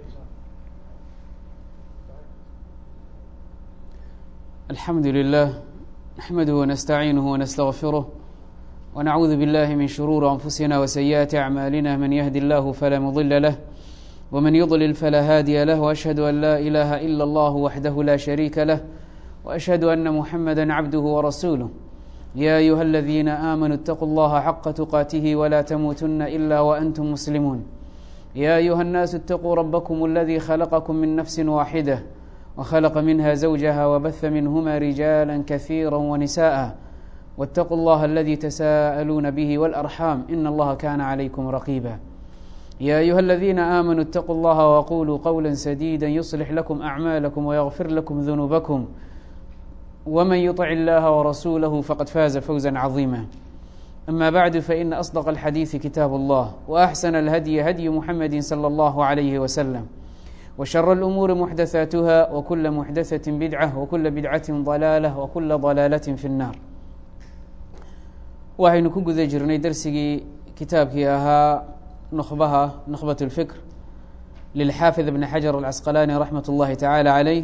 الحمد لله نحمده ونستعينه ونستغفره ونعوذ بالله من شرور أنفسنا وسيئات أعمالنا من يهد الله فلا مضل له ومن يضلل فلا هادي له وأشهد أن لا إله إلا الله وحده لا شريك له وأشهد أن محمدا عبده ورسوله يا أيها الذين آمنوا اتقوا الله حق تقاته ولا تموتن إلا وأنتم مسلمون يا أيها الناس اتقوا ربكم الذي خلقكم من نفس واحدة وخلق منها زوجها وبث منهما رجالا كثيرا ونساء واتقوا الله الذي تساءلون به والأرحام إن الله كان عليكم رقيبا يا أيها الذين آمنوا اتقوا الله وقولوا قولا سديدا يصلح لكم أعمالكم ويغفر لكم ذنوبكم ومن يطع الله ورسوله فقد فاز فوزا عظيما أما بعد فإن أصدق الحديث كتاب الله وأحسن الهدي هدي محمد صلى الله عليه وسلم وشر الأمور محدثاتها وكل محدثة بدعة وكل بدعة ضلالة وكل ضلالة في النار waxaynu ku guda jirnay darsigii kitaabkii ahaa نخبة الفكر للxاaفظ بن حجر العسقلاني رحمة الlahi taعالى عليه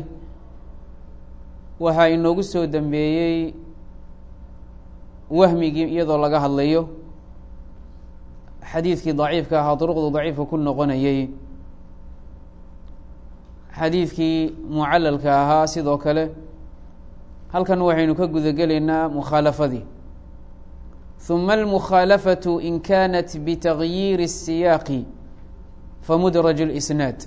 waxaa inoogu soo dembeeyey wahmigii iyadoo laga hadlayo xadiidkii ضaciifka ahaa طرqdu ضaciifka ku noqonayey xadiidkii mucalalka ahaa sidoo kale halkan waxaynu ka guda gelaynaa mukhaalafadii ثuma الmukhaalafaة in kanat bتغyiir الsiyaaqi famudraج الإsnaad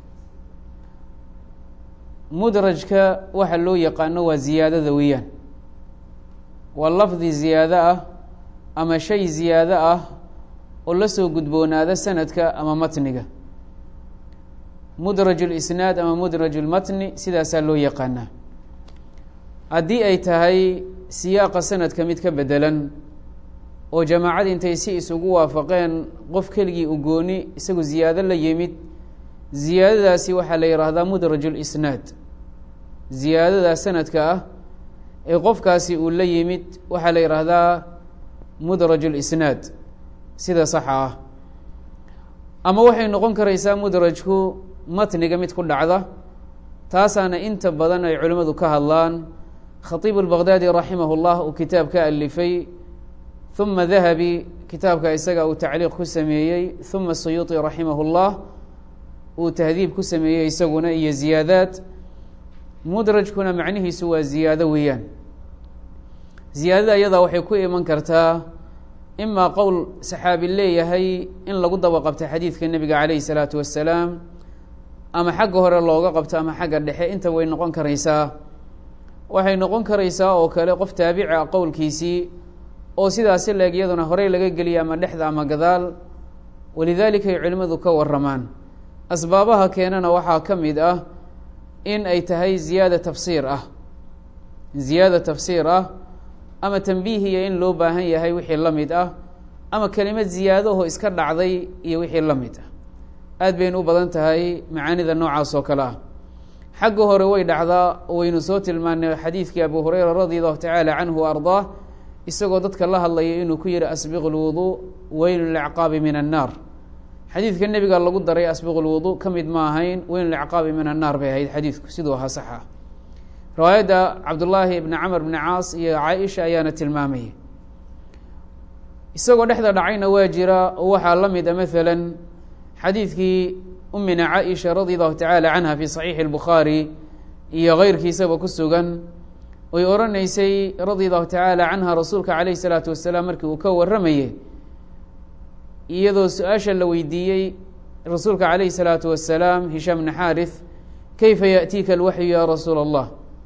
mudrajka waxa loo yaqaano waa ziyaadada weeyaan waa lafdi ziyaado ah ama shay ziyaado ah oo la soo gudboonaada sanadka ama matniga mudraj اlisnaad ama mudraj اlmatni sidaasaa loo yaqaanaa haddii ay tahay siyaaqa sanadka mid ka bedelan oo jamaacad intay si isugu waafaqeen qof keligii u gooni isagu ziyaado la yimid ziyaadadaasi waxaa la yidhaahdaa mudraj اlisnaad ziyaadada sanadka ah ee qofkaasi uu la yimid waxaa la yidhaahdaa mudraj اlisnaad sida saxa ah ama waxay noqon karaysaa mudrajku matniga mid ku dhacda taasaana inta badan ay culimmadu ka hadlaan khatiib اlbaghdadi raximah اllah uu kitaab ka alifay ثuma dahabi kitaabka isaga uu tacliiq ku sameeyey ثuma suyuuطi raximah اllah uu tahdiib ku sameeyey isaguna iyo ziyaadaad mudrajkuna macnihiisu waa ziyaado weeyaan ziyaadada iyadaa waxay ku iman kartaa imaa qowl saxaabi leeyahay in lagu daba qabto xadiidka nebiga calayhi الsalaatu wassalaam ama xagga hore looga qabto ama xagga dhexe inta way noqon karaysaa waxay noqon karaysaa oo kale qof taabici ah qowlkiisii oo sidaasi leeg iyaduna horey laga geliya ama dhexda ama gadaal walidaalika ay culimmadu ka waramaan asbaabaha keenana waxaa ka mid ah in ay tahay ziyaada tafsiir ah ama tanbiihiya in loo baahan yahay wixii la mid ah ama kelimad ziyaadaho iska dhacday iyo wixii la mid ah aad baynu u badan tahay macaanida noocaas oo kale ah xagga hore way dhacdaa waynu soo tilmaanay xadiidkii abu hurayra radi allahu tacaala canhu wa ardaah isagoo dadka la hadlaya inuu ku yihi asbiqu lwudu weylu lacqaabi min annaar xadiidka nebiga lagu daray asbiqu lwudu ka mid ma ahayn weylu lacqaabi min annaar bay ahayd xadiidku siduu ahaa sax ah riwaayadda cabdullaahi ibni camr bni caas iyo caaisha ayaana tilmaamayay isagoo dhexda dhacayna waa jira oo waxaa la mid a maalan xadiidkii umina caaisha radi allahu tacaala canha fi saxiixi اlbukhaari iyo keyrkiisaba ku sugan oy oranaysay radi allahu tacaala canha rasuulka calayhi الsalaatu wasalaam markii uu ka warramayey iyadoo su-aasha la weydiiyey rasuulka calayhi الsalaatu wasalaam hishaam bni xaarith kayfa yaأtiika alwaxyu ya rasuula اllah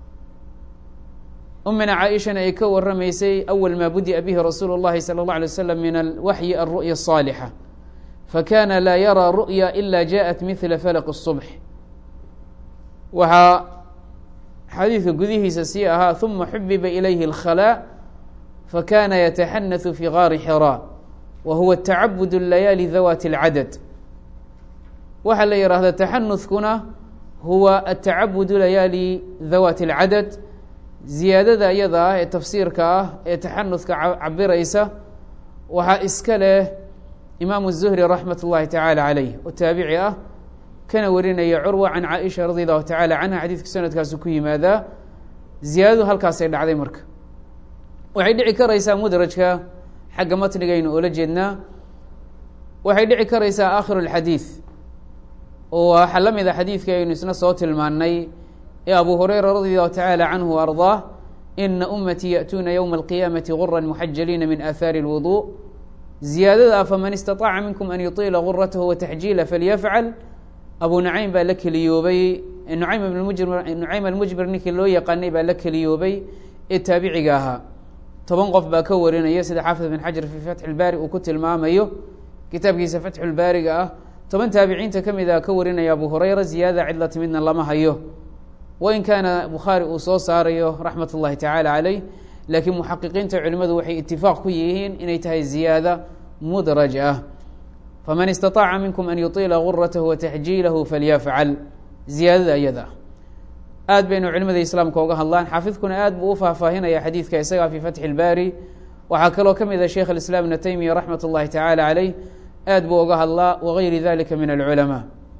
umina caaishana ay ka warramaysay awal maa budi'a bihi rasuulu اllahi salى اllah alay waslam min alwaxyi alru'ya الصaalixa fakana laa yaraa ru'ya ila jaءat mihla falq الصubx waxaa xadiidka gudihiisa sii ahaa ثuma xubiba ilayhi اlkhalaa fakana yataxanaثu fi gaari xirا wa huwa tacabud layaali dawaati اlcadad waxaa la yihahda taxanuثkuna huwa atacabud layaali dawaati اlcadad ziyaadada iyada ah ee tafsiirka ah ee taxanuثka cabiraysa waxaa iska leh imaamu الzuhri raxmat اllahi tacaala calayh oo taabici ah kana warinaya curwa can caaisha radi allahu tacaala canha xadiidka sanadkaasu ku yimaadaa ziyaadadu halkaasay dhacday marka waxay dhici karaysaa mudrajka xagga matnigaynu oola jeednaa waxay dhici karaysaa aakhiru اlxadiid oo waxaa la mid a xadiidkii aynu isna soo tilmaannay ee abu hurayra radi allahu tacaala canhu wa ardaah ina ummatii ya'tuuna ywma alqiyaamati gura muxajaliina min aahaari اlwuduء ziyaadada faman istaطaaca minkum an yuطila guratahu wataxjiila falyafcal abu nucaym baa la keliyoobay nucaym almujbir ninkii loo yaqaanay baa la keliyoobay ee taabiciga ahaa 10 qof baa ka warinaya sida xaafid bin xajar fii fatxi اlbaari uu ku tilmaamayo kitaabkiisa fatxu lbaariga ah 10 taabiciinta ka mid a ka warinaya abu hurayra ziyaadada cid la timidna lama hayo wain kaana bukhaari uu soo saarayo raxmat اllahi tacaala caleyh laakiin muxaqiqiinta culimadu waxay itifaaq ku yihiin inay tahay ziyaada mudraj ah faman istaطaaca minkum an yuطila guratahu wataxjiilahu falyafcal ziyaadada ayada aad baynu culimada islaamka uga hadlaan xaafidkuna aad buu u faahfaahinaya xadiidka isagaa fii fatxi اlbaari waxaa kaloo ka mid a sheikh اiسlاam ibn taymiya raxmat اllahi taعalى عaleyh aad buu uga hadlaa wagayri dalika min alculama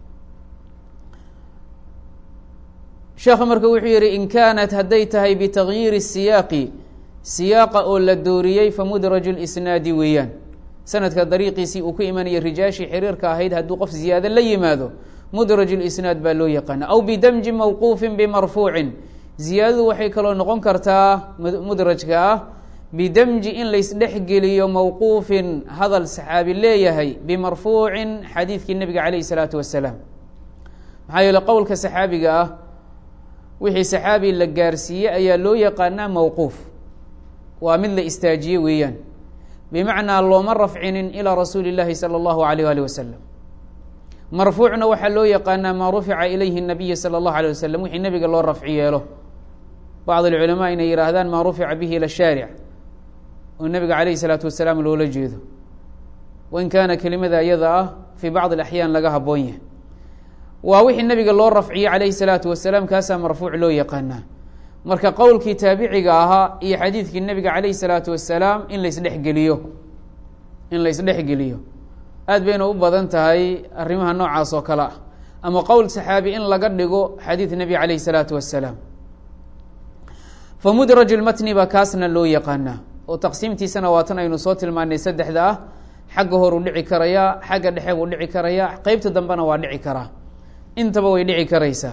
sheekha marka wuxuu yihi in kaanat hadday tahay bitagyiiri الsiyaaqi siyaaqa oo la dooriyey famudraju اlisnaadi weeyaan sanadka dariiqiisii uu ku imanayay rijaashii xiriirka ahayd hadduu qof ziyaado la yimaado mudraj اlisnaad baa loo yaqaana aw bidamji mawquufin bimarfuucin ziyaadadu waxay kaloo noqon kartaa mudrajka ah bidamji in laysdhexgeliyo mawquufin hadal saxaabi leeyahay bimarfuucin xadiidkii nebiga calayh الsalaatu wasalaam maxaa yeele qowlka saxaabiga ah wixii saxaabi la gaarsiiyey ayaa loo yaqaanaa mawquuf waa mid la istaajiye weeyaan bimacnaa looma rafcinin ilaa rasuuli اllahi salى اllahu alayh ali wasalam marfuucna waxaa loo yaqaanaa maa rufica ilayhi الnabiy salى اllahu alيه wasalam wixii nebiga loo rafci yeelo bacd اlculamaa inay yihaahdaan maa rufica bihi ila shaaric oo nebiga calayh الsalaatu wasalaam loola jeedo wain kaana kelimada iyada ah fii bacd اlaxyaan laga haboon yahay waa wixii nebiga loo rafciyey calayhi الsalaatu wasalaam kaasaa marfuuc loo yaqaanaa marka qowlkii taabiciga ahaa iyo xadiidkii nebiga calayh الsalaatu wasalaam in laysdhexgeliyo aad bayna u badan tahay arrimaha noocaas oo kale ah ama qowl saxaabi in laga dhigo xadiid nebi calayh الsalaatu wasalaam famudraj اlmatni baa kaasna loo yaqaanaa oo taqsiimtiisana waa tan aynu soo tilmaanay saddexda ah xagga horuu dhici karayaa xagga dhexe buu dhici karayaa qeybta dambena waa dhici karaa intaba way dhici karaysaa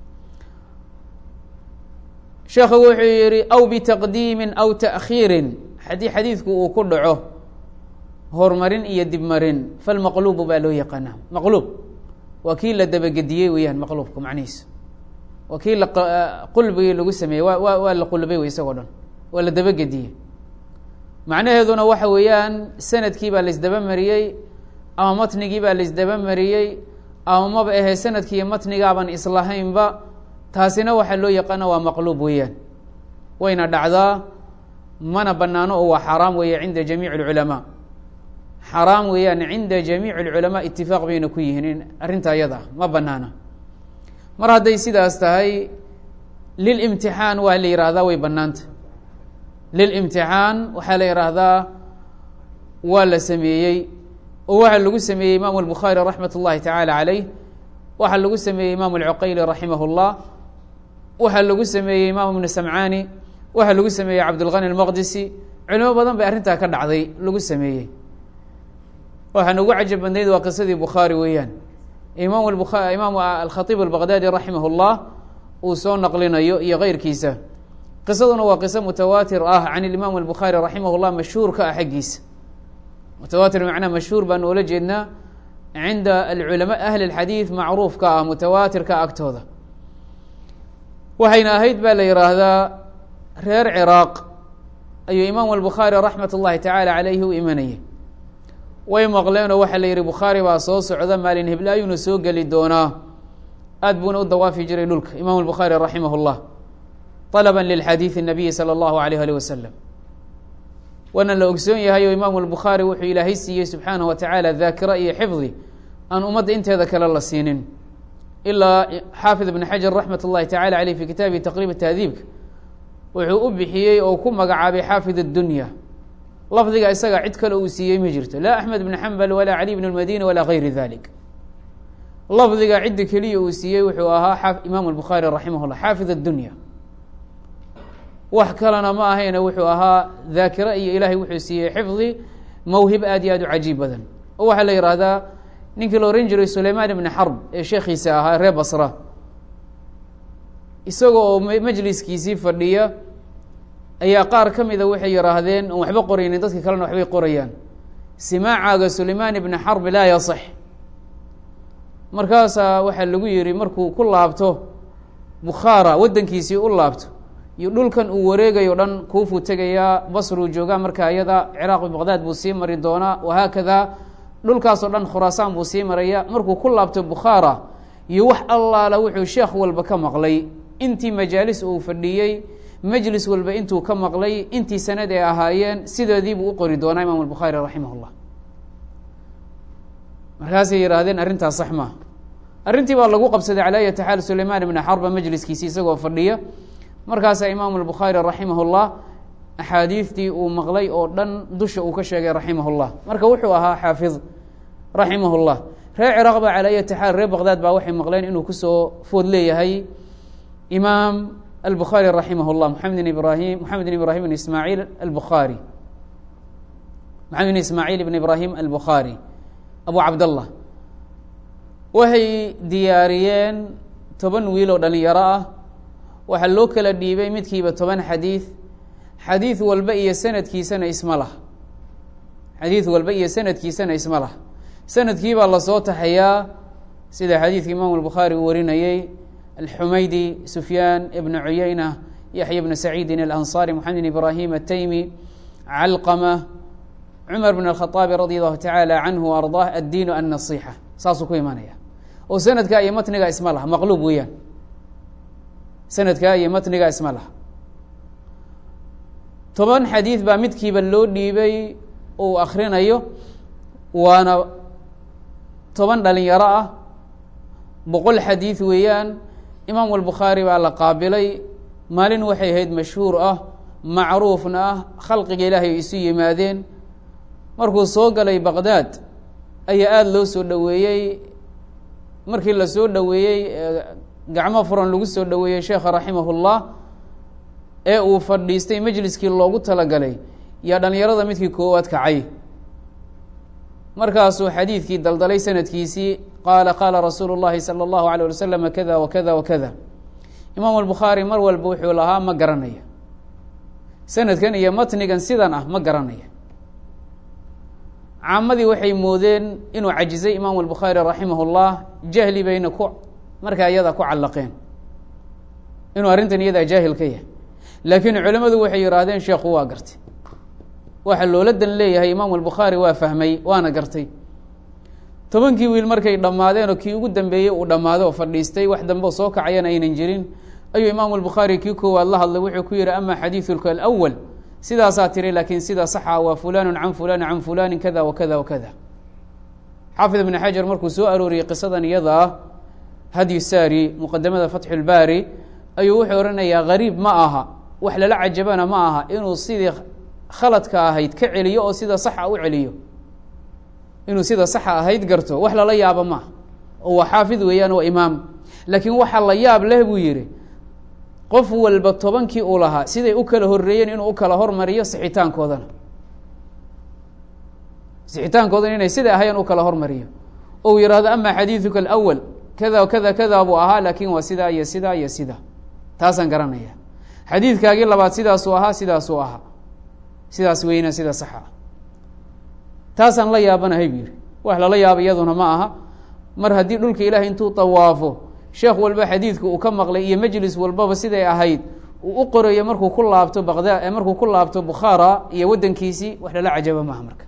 sheekhu wuxuu yihi aw bitaqdiimin aw taأkhiirin haddii xadiidku uu ku dhaco horumarin iyo dibmarin falmaqluubu baa loo yaqaanaa maqluub waa kii la dabagediyey weeyaan maqluubka macnihiisa waa kii qulbigii lagu sameeyey waa la qulbay wey isagoo dhan waa la dabagediyey macnaheeduna waxa weeyaan sanadkii baa laisdaba mariyey ama matnigii baa laisdaba mariyey ama maba ahee sanadkiiyo matnigaaban islahaynba taasina waxaa loo yaqaana waa maqluub weeyaan wayna dhacdaa mana banaano oo waa xaaraam weeye cinda jamiic اlculamaa xaraam weeyaan cinda jamiic اlculamaa itifaaq bayna ku yihiin arrinta ayada ah ma banaana mar hadday sidaas tahay lilimtixaan waa la yihahdaa way banaanta lilimtixaan waxaa la yihahdaa waa la sameeyey oo waxaa lagu sameeyey imaamu الbukhaari raxmat اllahi taعalى عaleyh waxaa lagu sameeyey imaamu اlcuqayli raximah اllah waxaa lagu sameeyey imaamu ibnu samcaani waxaa lagu sameeyey cabdulgani اlmaqdisi culimo badan bay arrintaa ka dhacday lagu sameeyey waxaan ugu cajab badnayd waa qisadii bukhaari weeyaan imaamu alkhatiib albaqdaadi raximah اllah uu soo naqlinayo iyo keyrkiisa qisaduna waa qiso mutawaatir ah can imaam الbukhaari raximah اllah mashhuur ka ah xaggiisa mutawaatir macnaa mashhuur baan oola jeednaa cinda alculama ahli اlxadiid macruuf ka ah mutawaatirka agtooda waxayna ahayd baa la yihaahdaa reer ciraaq ayuu imaamu albukhaari raxmat اllahi tacaala caleyhi u imanayay way maqleenoo waxaa la yihi bukhaari baa soo socda maalin heblaayuuna soo geli doonaa aad buuna u dawaafi jiray dhulka imaamu الbukhaari raximah اllah طلبا للxadيiث النabiyi slى الlahu عalيه alي waslم waana la ogsoon yahay oo imaamu الbukhaari wuxuu ilaahay siiyey subxaanaه wa taعaalى daakira iyo xifdi aan ummadda inteeda kale la siinin ilaa xaafid ibn xajar raxmat الlahi taعalى عaleyh fi kitaabihi taqrib tahdiibka wuxuu u bixiyey oo ku magacaabay xaafid الdunya lafdiga isaga cid kale uu siiyey ma jirto la axmed bn xambal walaa cali bn اmadini walaa gayri dalik lafdiga ciddi keliya uu siiyey wuxuu ahaa imaam الbukhaarي raximah الlah xaafid الdunya wax kalena ma ahayne wuxuu ahaa daakira iyo ilaahay wuxuu siiyey xifdi mawhib aad iyo aad u cajiib badan oo waxaa la yihahdaa ninkii la oran jiray sulayman ibn xarb ee sheekhiisa ahaa reer basra isaga oo majliskiisii fadhiya ayaa qaar ka mida waxay yihaahdeen oon waxba qoraynin dadka kalena waxbay qorayaan simaacaaga sulayman ibn xarb laa yaصix markaasaa waxaa lagu yihi markuu ku laabto bukhaara waddankiisii u laabto iyo dhulkan uu wareegayo dhan kuufuu tegayaa basruu joogaa marka ayada ciraaq baqdaad buu sii mari doonaa wahaakada dhulkaasoo dhan khuraasaan buu sii maraya markuu ku laabto bukhaara iyo wax allaala wuxuu sheekh walba ka maqlay intii majaalis uu fadhiyey majlis walba intuu ka maqlay intii sanad ay ahaayeen sidoodii buu u qori doonaa imaam الbukhaarي raximah الlah markaasay yihaahdeen arrintaas sax maa arrintii baa lagu qabsaday calaa ayati xaal sulayman ibna xarba majliskiisi isagoo fadhiya markaasaa imaam الbukhaarي raximah الlah axaadiistii uu maqlay oo dhan dusha uu ka sheegay raximah الlah marka wuxuu ahaa xaafid raximah الlah reer ciraaq baa calaa ayati xaal reer baqdaad baa waxay maqleen inuu kusoo food leeyahay imaam الbukhaarي raximah الlah maxamed bn ibrahim bn ismaaعiil الbukhaarي maxamed bn ismaaعiil ibn ibrahim الbukhaarي abu cabdالlah waxay diyaariyeen 10 wiil oo dhalinyaro ah waxaa loo kala dhiibay midkiiba 10 xadiid xadiid walba iyo sanadkiisana isma lah xadiid walba iyo sanadkiisana isma lah sanadkii baa lasoo taxayaa sida xadiidka imaam الbukhaarي uu warinayey الxumaydi سufyaan ibn cuyayna yaحya bn saciidin الأnصarي mxamed bn ibrahim الtaymi calqmة cmar bn الkhaطaabi radي الlahu taعalى canhu arضaah addiin النaصيxa saasuu ku imanaya oo sanadka iyo matniga isma lah maqluub weeyaan sanadka iyo matniga isma lah 10 xadiid baa midkiiba loo dhiibay uu akrinayo waana 10 dhalinyaro ah 100 xadiid weeyaan imaam الbukhaarي baa la qaabilay maalin waxay ahayd mashhuur ah macruufna ah khalqiga ilaahay isu yimaadeen markuu soo galay baqdaad ayaa aada loo soo dhoweeyey markii la soo dhoweeyey gacmo furan lagu soo dhoweeyey sheekha raximah الlah ee uu fadhiistay majliskii loogu talagalay yaa dhalinyarada midkii koowaad kacay markaasuu xadiidkii daldalay sanadkiisii qaala rasuulu الlahi salى الlahu عalيه waslm kada wakada wakada imaam الbukhaarي mar walba wuxuu lahaa ma garanaya sanadkan iyo matnigan sidan ah ma garanaya caamadii waxay moodeen inuu cajizay imaam الbukhaarي raximah الlah jahli bayna markaa iyada ku callaqeen inuu arrintan iyadaa jaahil ka yahay laakiin culimadu waxay yihaahdeen sheekhu waa gartay waxa loola dan leeyahay imaam الbukhaarي waa fahmay waana gartay 10kii wiil markay dhammaadeen oo kii ugu dambeeyey uu dhammaaday oo fadhiistay wax dambe oo soo kacayana aynan jirin ayuu imaam الbukhaarي kii koowaad la hadlay wuxuu ku yihi ama xadiiثuka الأwl sidaasaa tiri laakiin sida saxa waa fulan can fulan can fulani kada wakada wakada xaafid ibn xajar markuu soo arooriyey qisadan iyada ah hadyu saari muqadamada fatxu اlbaari ayuu wuxuu oranayaa gariib ma aha wax lala cajabana ma aha inuu sidii khaladka ahayd ka celiyo oo sida saxa u celiyo inuu sida saxa ahayd garto wax lala yaabo maaha oo waa xaafid weeyaan oo imaam laakiin waxa la yaab leh buu yihi qof walba 10kii uu lahaa siday u kala horeeyeen inuu u kala hormariyo sixitaankoodana inay siday ahaayeen u kala hormariyo oo uu yihahdo ama xadiiثuka الأwl kada kada kada buu ahaa laakiin waa sidaa iyo sidaa iyo sida taasaan garanaya xadiidkaagii labaad sidaasuu ahaa sidaasuu ahaa sidaas weyna sida saxa taasaan la yaabanahay buu yihi wax lala yaabo iyaduna ma aha mar haddii dhulka ilahay intuu tawaafo sheekh walba xadiidka uu ka maqlay iyo majlis walbaba siday ahayd uu u qorayo markuu ku laabto baqdaad markuu ku laabto bukhaara iyo waddankiisii wax lala cajaba maaha marka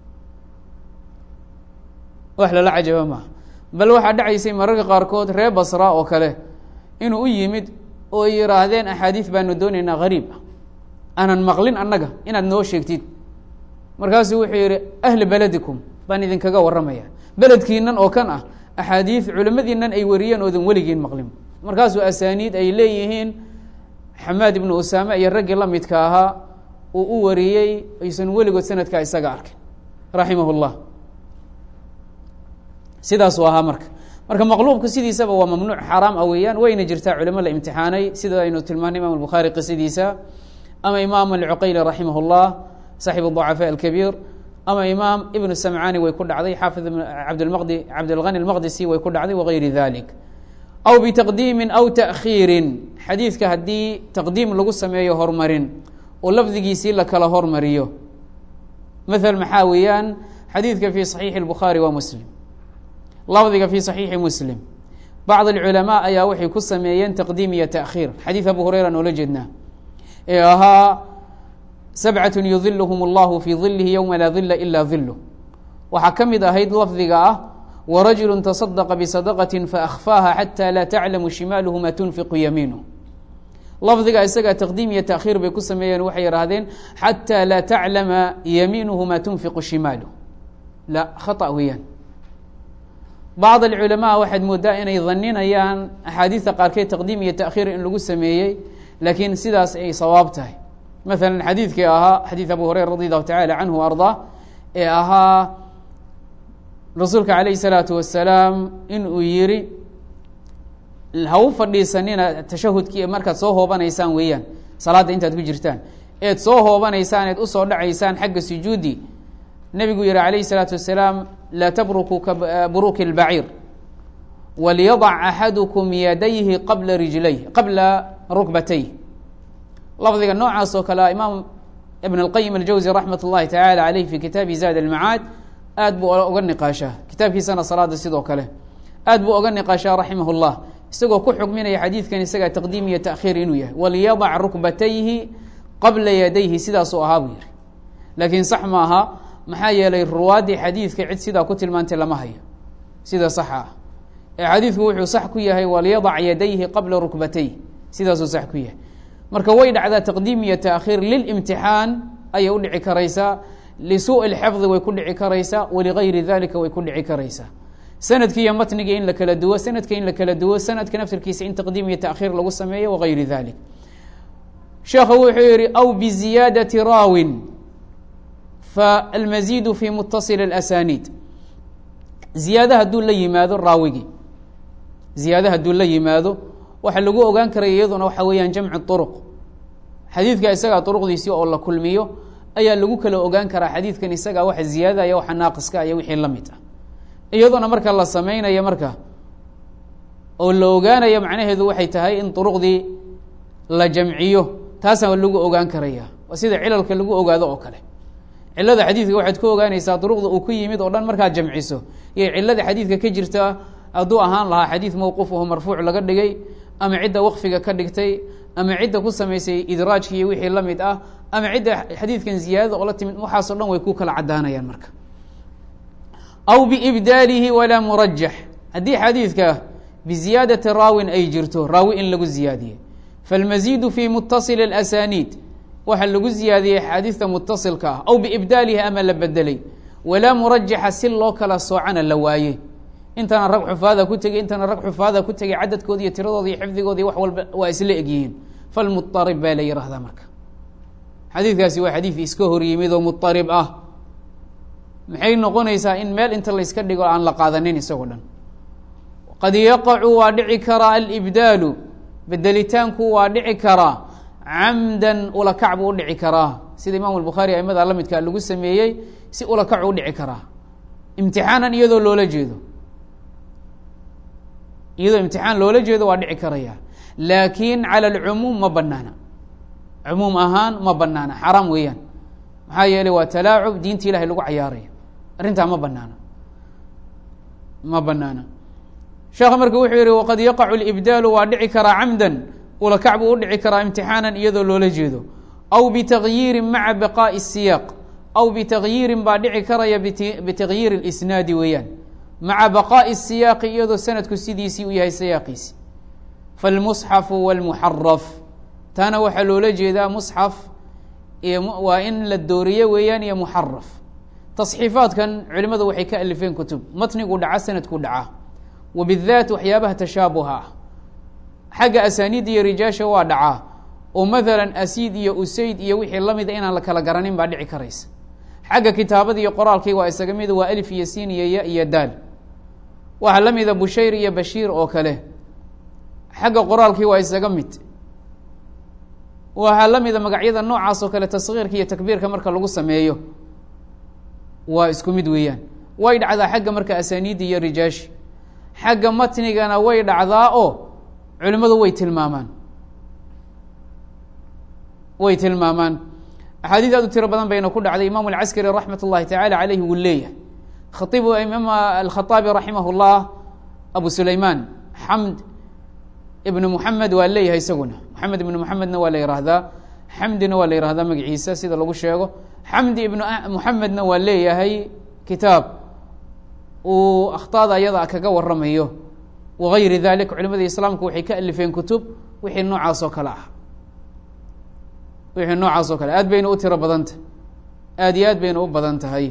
wax lala cajaba maaha bal waxaa dhacaysay mararka qaarkood reer basra oo kale inuu u yimid oo yihaahdeen axaadiid baanu doonaynaa gariib ah aanan maqlin annaga inaad noo sheegtid markaasuu wuxuu yihi ahli beledikum baan idinkaga warramaya beledkiinan oo kan ah axaadiid culimadiinan ay wariyeen oodan weligiin maqlin markaasuu asaaniid ay leeyihiin xamaad ibnu usaame iyo raggii la midka ahaa uu u wariyey aysan weligood sanadkaa isaga arkin raximah اllah sidaasuu ahaa marka marka maqluubku sidiisaba waa mamnuuc xaaraam ah weeyaan, wayna jirtaa culimo la imtixaanay sida aynu tilmaanay imam الbukhaari qisadiisa, ama imaam alcuqayli raximah الlah saaxib الضacafاء الkabiir, ama imaam ibn samcani way ku dhacday, xaafid cabdilغani الmaqdisi way ku dhacday, wagayri dalik. aw bitaqdiimi aw taأkhiiri, xadiidka haddii taqdiim lagu sameeyo horumarin oo lafdigiisii la kala hormariyo, maثal maxaa weeyaan xadiidka fi صaxiixi الbukhaari wa muslim, lafdiga fi صaxiixi muslim bacd اlculamaa ayaa waxay ku sameeyeen taqdiim iyo taأkhiir. xadiid abu hurayra noola jeednaa ee ahaa sabcaة yudilhm اllahu fii dilihi ywma laa dila ila dilu, waxaa ka mid ahayd lafdiga ah warajulu taصadaqa bisadaqaةi faأkhfaaha xatى laa taclamu shimaaluhu ma tunfiqu yamiinuh. lafdiga isagaa taqdiim iyo taأkhiir bay ku sameeyeen, waxay yihaahdeen xatى laa taclama yamiinuhu ma tunfiqu shimaaluh. la khaطأ weeyaan. bacd alculamaa waxaad moodaa inay daninayaan axaadiista qaarkeed taqdiim iyo taأkhiir in lagu sameeyey, laakiin sidaas ay sawaab tahay. maala xadiidkii ahaa xadiid abu hurayra radi allahu tacala canhu o ardaa ee ahaa rasuulka calayh الsalaatu wasalaam in uu yihi ha u fadhiisanina tashahudkii markaad soo hoobanaysaan weeyaan, salaadda intaad ku jirtaan eed soo hoobanaysaan eed usoo dhacaysaan xagga sujuudi, nebigu yihi calayh الsalaatu wasalaam laa tabrukuu ka buruki اlbaciir walyadac axadukum yadayhi qabla rijlayh qabla rukbatayh. lafdiga noocaas oo kale imaam ibn اlqayim aljawzi raxmat اllahi tacala aleyh fi kitaabi zaad almacaad aad buu oga niqaashaa, kitaabkiisana salaada sidoo kale aad buu oga niqaashaa raximah اllah, isagoo ku xukminaya xadiidkan isagaa taqdiim iyo taأkhiir inuu yahay, walyadac rukbatayhi qabla yadayhi sidaasuu ahaa buu yihi. laakiin sax maaha, maxaa yeelay ruwaaddii xadiidka cid sidaa ku tilmaantay lama hayo sida saxa ah, ee xadiidku wuxuu sax ku yahay walyadac yadayhi qabla rukbatayh, sidaasuu sax ku yahay. marka way dhacdaa taqdiim iyo taأkhiir lilimtixaan ayay u dhici karaysaa, lisuuءi اlxifdi way ku dhici karaysaa, waligayri dalika way ku dhici karaysaa. sanadkii iyo matnigii in la kala duwo, sanadka in la kala duwo, sanadka naftirkiisa in taqdiim iyo taأkhiir lagu sameeyo, wagayri dalik. sheekhu wuxuu yihi aw biziyaadati raawin falmaziidu fi mutaصil اlasaniid. ziyaada hadduu la yimaado raawigii, ziyaada hadduu la yimaado waxaa lagu ogaan karaya iyaduna waxa weeyaan jamcu طuruq, xadiidka isagaa طuruqdiisii oo la kulmiyo ayaa lagu kala ogaan karaa xadiidkan isagaa waxa ziyaadaya waxa naaqiska iyo wixii la mid ah. iyaduna marka la samaynayo marka oo la ogaanayo macnaheedu waxay tahay in طuruqdii la jamciyo, taasaa lagu ogaan karaya, waa sida cilalka lagu ogaado oo kale. cilada xadiidka waxaad ku ogaanaysaa طuruqda uu ku yimid oo dhan markaad jamciso, iyo cilada xadiidka ka jirta hadduu ahaan lahaa xadiid mawquuf aho marfuuc laga dhigay, ama cidda waqfiga ka dhigtay, ama cidda ku samaysay idraajki iyo wixii la mid ah, ama cidda xadiidkan ziyaadada oo la timid, waxaasoo dhan way ku kala caddaanayaan marka. aw biibdaalihi walaa murajax, haddii xadiidka biziyaadati raawin ay jirto, raawi in lagu ziyaadiyey, falmaziidu fi mutaصil اlasaniid waxa lagu ziyaadiyey xaadiista mutaصilka ah, aw biibdaalihi ama la bedelay, walaa murajaxa si loo kala soocana la waaye, intana rag xufaada ku tegey, intana rag xufaada ku tegey, cadadkooda iyo tiradooda iyo xifdigooda iyo wax walba waa isla egyihiin, falmuطarib baa la yihahdaa marka. xadiidkaasi waa xadiid iska hor yimid oo muطarib ah, maxay noqonaysaa in meel inta layska dhigo aan la qaadanin isagoo dhan. qad yaqacu waa dhici karaa alibdaalu, bedelitaanku waa dhici karaa camdan ulakac buu udhici karaa, sida imaam الbukhaari aimada la midkaa lagu sameeyey, si ulakac u dhici karaa imtixaanan iyadoo loola jeedo, iyadoo imtixaan loola jeedo waa dhici karaya, laakin calى اlcumuum ma banaana, cumuum ahaan ma banaana, xaraam weeyaan. maxaa yeelay waa talaacub diinta ilahay lagu cayaaraya, arrintaa ma banaana, ma banaana. sheekha marka wuxuu yihi waqad yaqacu اlibdaalu waa dhici karaa camdan, ulakac buu udhici karaa imtixaanan iyadoo loola jeedo, aw bitagyiirin maca baqaaءi الsiyaaq, aw bitagyiirin baa dhici karaya bitagyiir اlisnaadi weeyaan, maca baqaaءi الsiyaaqi iyadoo sanadku sidiisii u yahay siyaaqiisi. falmusxafu wاlmuxaraf, taana waxaa loola jeedaa musxaf waa in la dooriye weeyaan, iyo muxaraf. taصxiifaadkan culimadu waxay ka alifeen kutub, matnigu dhaca sanadku dhaca, wabidaat waxyaabaha tashaabuha ah xagga asaaniid iyo rijaasha waa dhacaa, oo maalan asiid iyo usayd iyo wixii la mida inaan la kala garanin baa dhici karaysa. xagga kitaabada iyo qoraalkii waa isaga mid, waa alif iyo siin iyo ya iyo daal. waxaa la mida bushayr iyo bashiir oo kale xagga qoraalkii waa isaga mid waxaa la mida magacyada noocaas oo kale tasgiirka iyo takbiirka marka lagu sameeyo waa isku mid weeyaan way dhacdaa xagga marka asaniidi iyo rijaashi xagga matnigana way dhacdaa oo culimmadu way tilmaamaan axaadiid aad u tiro badan bayna ku dhacday imam alcaskari raxmat ullahi tacaala caleyhi wuu leeyahay khaiib imaam alkhaaabi raximah llah abu sulayman xamd ibn muxamed waa leeyahay isaguna moxamed ibn muxamedna waa la yihahdaa xamdina waa la yihahdaa magaciisa sida lagu sheego xamdi ibn muxamedna waa leeyahay kitaab uu akhطaada ayada kaga waramayo wagayri dalik culimadii islaamku waxay ka alifeen kutub wixii noocaas oo kale ah wixii noocaas oo kale aad bayna u tiro badanta aad iyo aad bayna u badan tahay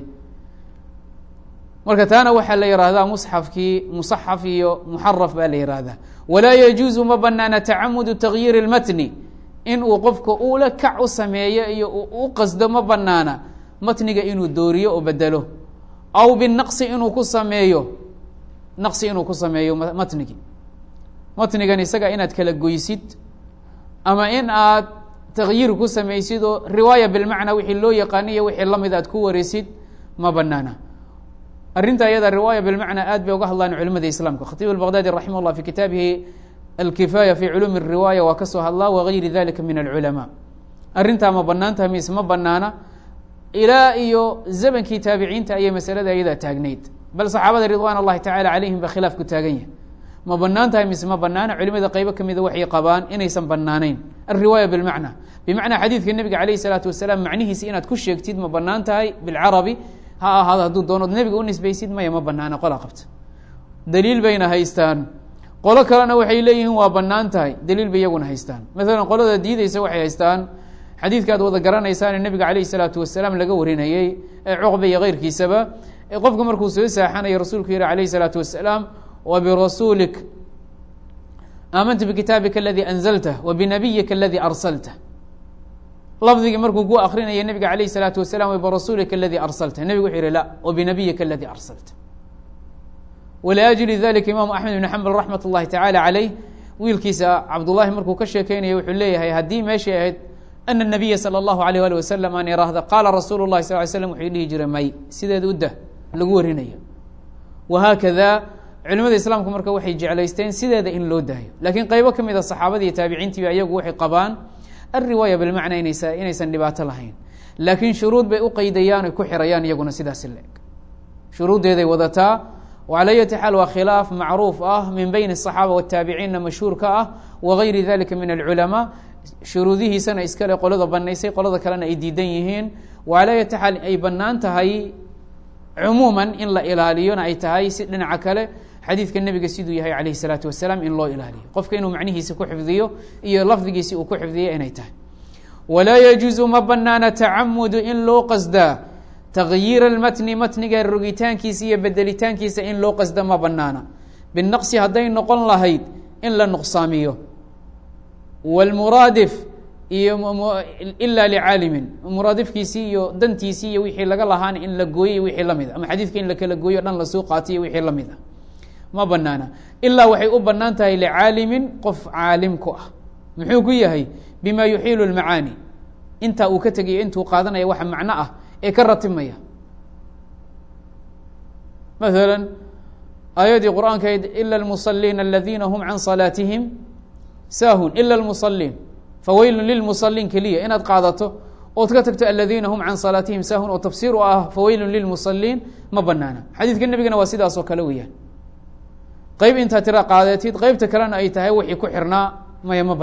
marka taana waxaa la yihahdaa musxafkii musaxaf iyo muxaraf baa la yihahdaa walaa yajuuzu ma banaana tacamudu tagyiiri اlmatni in uu qofka ula kac u sameeyo iyo u qasdo ma banaana matniga inuu dooriyo oo bedelo aw binaqsi inuu ku sameeyo matnigan isaga inaad kala goysid ama in aad tagyiir ku samaysid oo riwaaya bilmacnaa wixii loo yaqaaniyo wixii lamid aad ku wareysid ma banaana arrinta ayada riwaaya bilmacnaa aad bay uga hadlaan culimada islaamka khatiib albaqdadi raximah llah fi kitaabihi alkifaaya fi culuumi الriwaaya waa kasoo hadlaa wagayri dalika min alculamaa arrintaa ma banaan tahay mise ma banaana ilaa iyo zamankii taabiciinta ayay masalada ayadaa taagnayd bal saxaabada ridwan اllahi tacala calayhim ba khilaaf ku taagan yahay ma banaan tahay mise ma banaana culimada qeybo kamida waxay qabaan inaysan banaanayn alriwaaya bilmacna bimacnaa xadiidka nebiga alayh الsalaatu wasalaam macnihiisi inaad ku sheegtid ma banaan tahay bilcarabi ha ahaado hadduu doonood nebiga u nisbaysid maya ma banaana qola qabta daliil bayna haystaan qolo kalena waxay leeyihiin waa banaan tahay daliil bay iyaguna haystaan maalan qolada diideysa waxay haystaan xadiidka ad wada garanaysaane nebiga calayh الsalaatu wasalaam laga warinayey ee cuqba iyo keyrkiisaba qofka markuu soo saaxanayo rasuulku yihi alayh الsalaatu wasalaam wbirasuulik aamantu bikitaabika aladii anzaltah wabinabiyika aladii arsaltah lafdigii markuu ku akrinaya nebiga alayh الsalaatu wasalam wbirasuulika aladii arsaltah nebigu wuxuu yihi la wabinabiyika aladii arsaltah waliajli dalika imaamu axmed ibn xambal raxmat اllahi tacaala caleyh wiilkiisa cabdullahi markuu ka sheekeynaya wuxuu leeyahay haddii meeshay ahayd ana الnabiya salى اllahu alayh ali wasalam aan iraahda qaala rasuulu lahi sal ly slam wuxuu dhihi jiray may sideed udah lagu warinaya wahaakada culimada islaamku marka waxay jeclaysteen sideeda in loo daayo lakiin qeybo kamid a saxaabadii iyo taabiciintiiba ayagu waxay qabaan alriwaaya bilmacna inaysan dhibaato lahayn laakiin shuruud bay u qeydayaan oy ku xirayaan iyaguna sidaasi leeg shuruuddeeday wadataa wcalى ayati xaal waa khilaaf macruuf ah min beyn الصaxaaba wالtaabiciinna mashhuur ka ah wagayri dalika min alculamaa shuruudihiisana iskale qolada banaysay qolada kalena ay diidan yihiin wcalى ayati xaal ay banaan tahay cumuuman in la ilaaliyona ay tahay si dhinaca kale xadiidka nebiga siduu yahay calayh الsalaatu wasalaam in loo ilaaliyo qofka inuu macnihiisi ku xifdiyo iyo lafdigiisi uu ku xifdiyo inay tahay walaa yajuuzu ma banaana tacamudu in loo qasdaa tagyiir اlmatni matniga rogitaankiisa iyo bedelitaankiisa in loo qasda ma banaana binaqsi hadday noqon lahayd in la nuqsaamiyo wاlmuraadif iyo ila licaalimin muraadifkiisii iyo dantiisii iyo wixii laga lahaana in la gooyay wixii lamid a ama xadiidka in la kala gooyo dhan lasoo qaatiyo wixii lamid ah ma banaana ilaa waxay u banaan tahay licaalimin qof caalim ku ah muxuu ku yahay bima yuxiilu اlmacaani intaa uu ka tegayo intuu qaadanaya waxa macno ah ee ka ratibmaya maala aayaddii qur'aankayd ila اlmusaliina aladiina hum can salaatihim saahun ila اlmusaliin faweylu lilmusaliin keliya inaad qaadato ood ka tagto aladiina hum can salaatihim saahun oo tafsiir u ah faweylu lilmusaliin ma banaana xadiidka nebigana waa sidaas oo kale weeyaan qeyb intaad tira qaadatid qeybta kalena ay tahay wixii ku xirnaa maya ma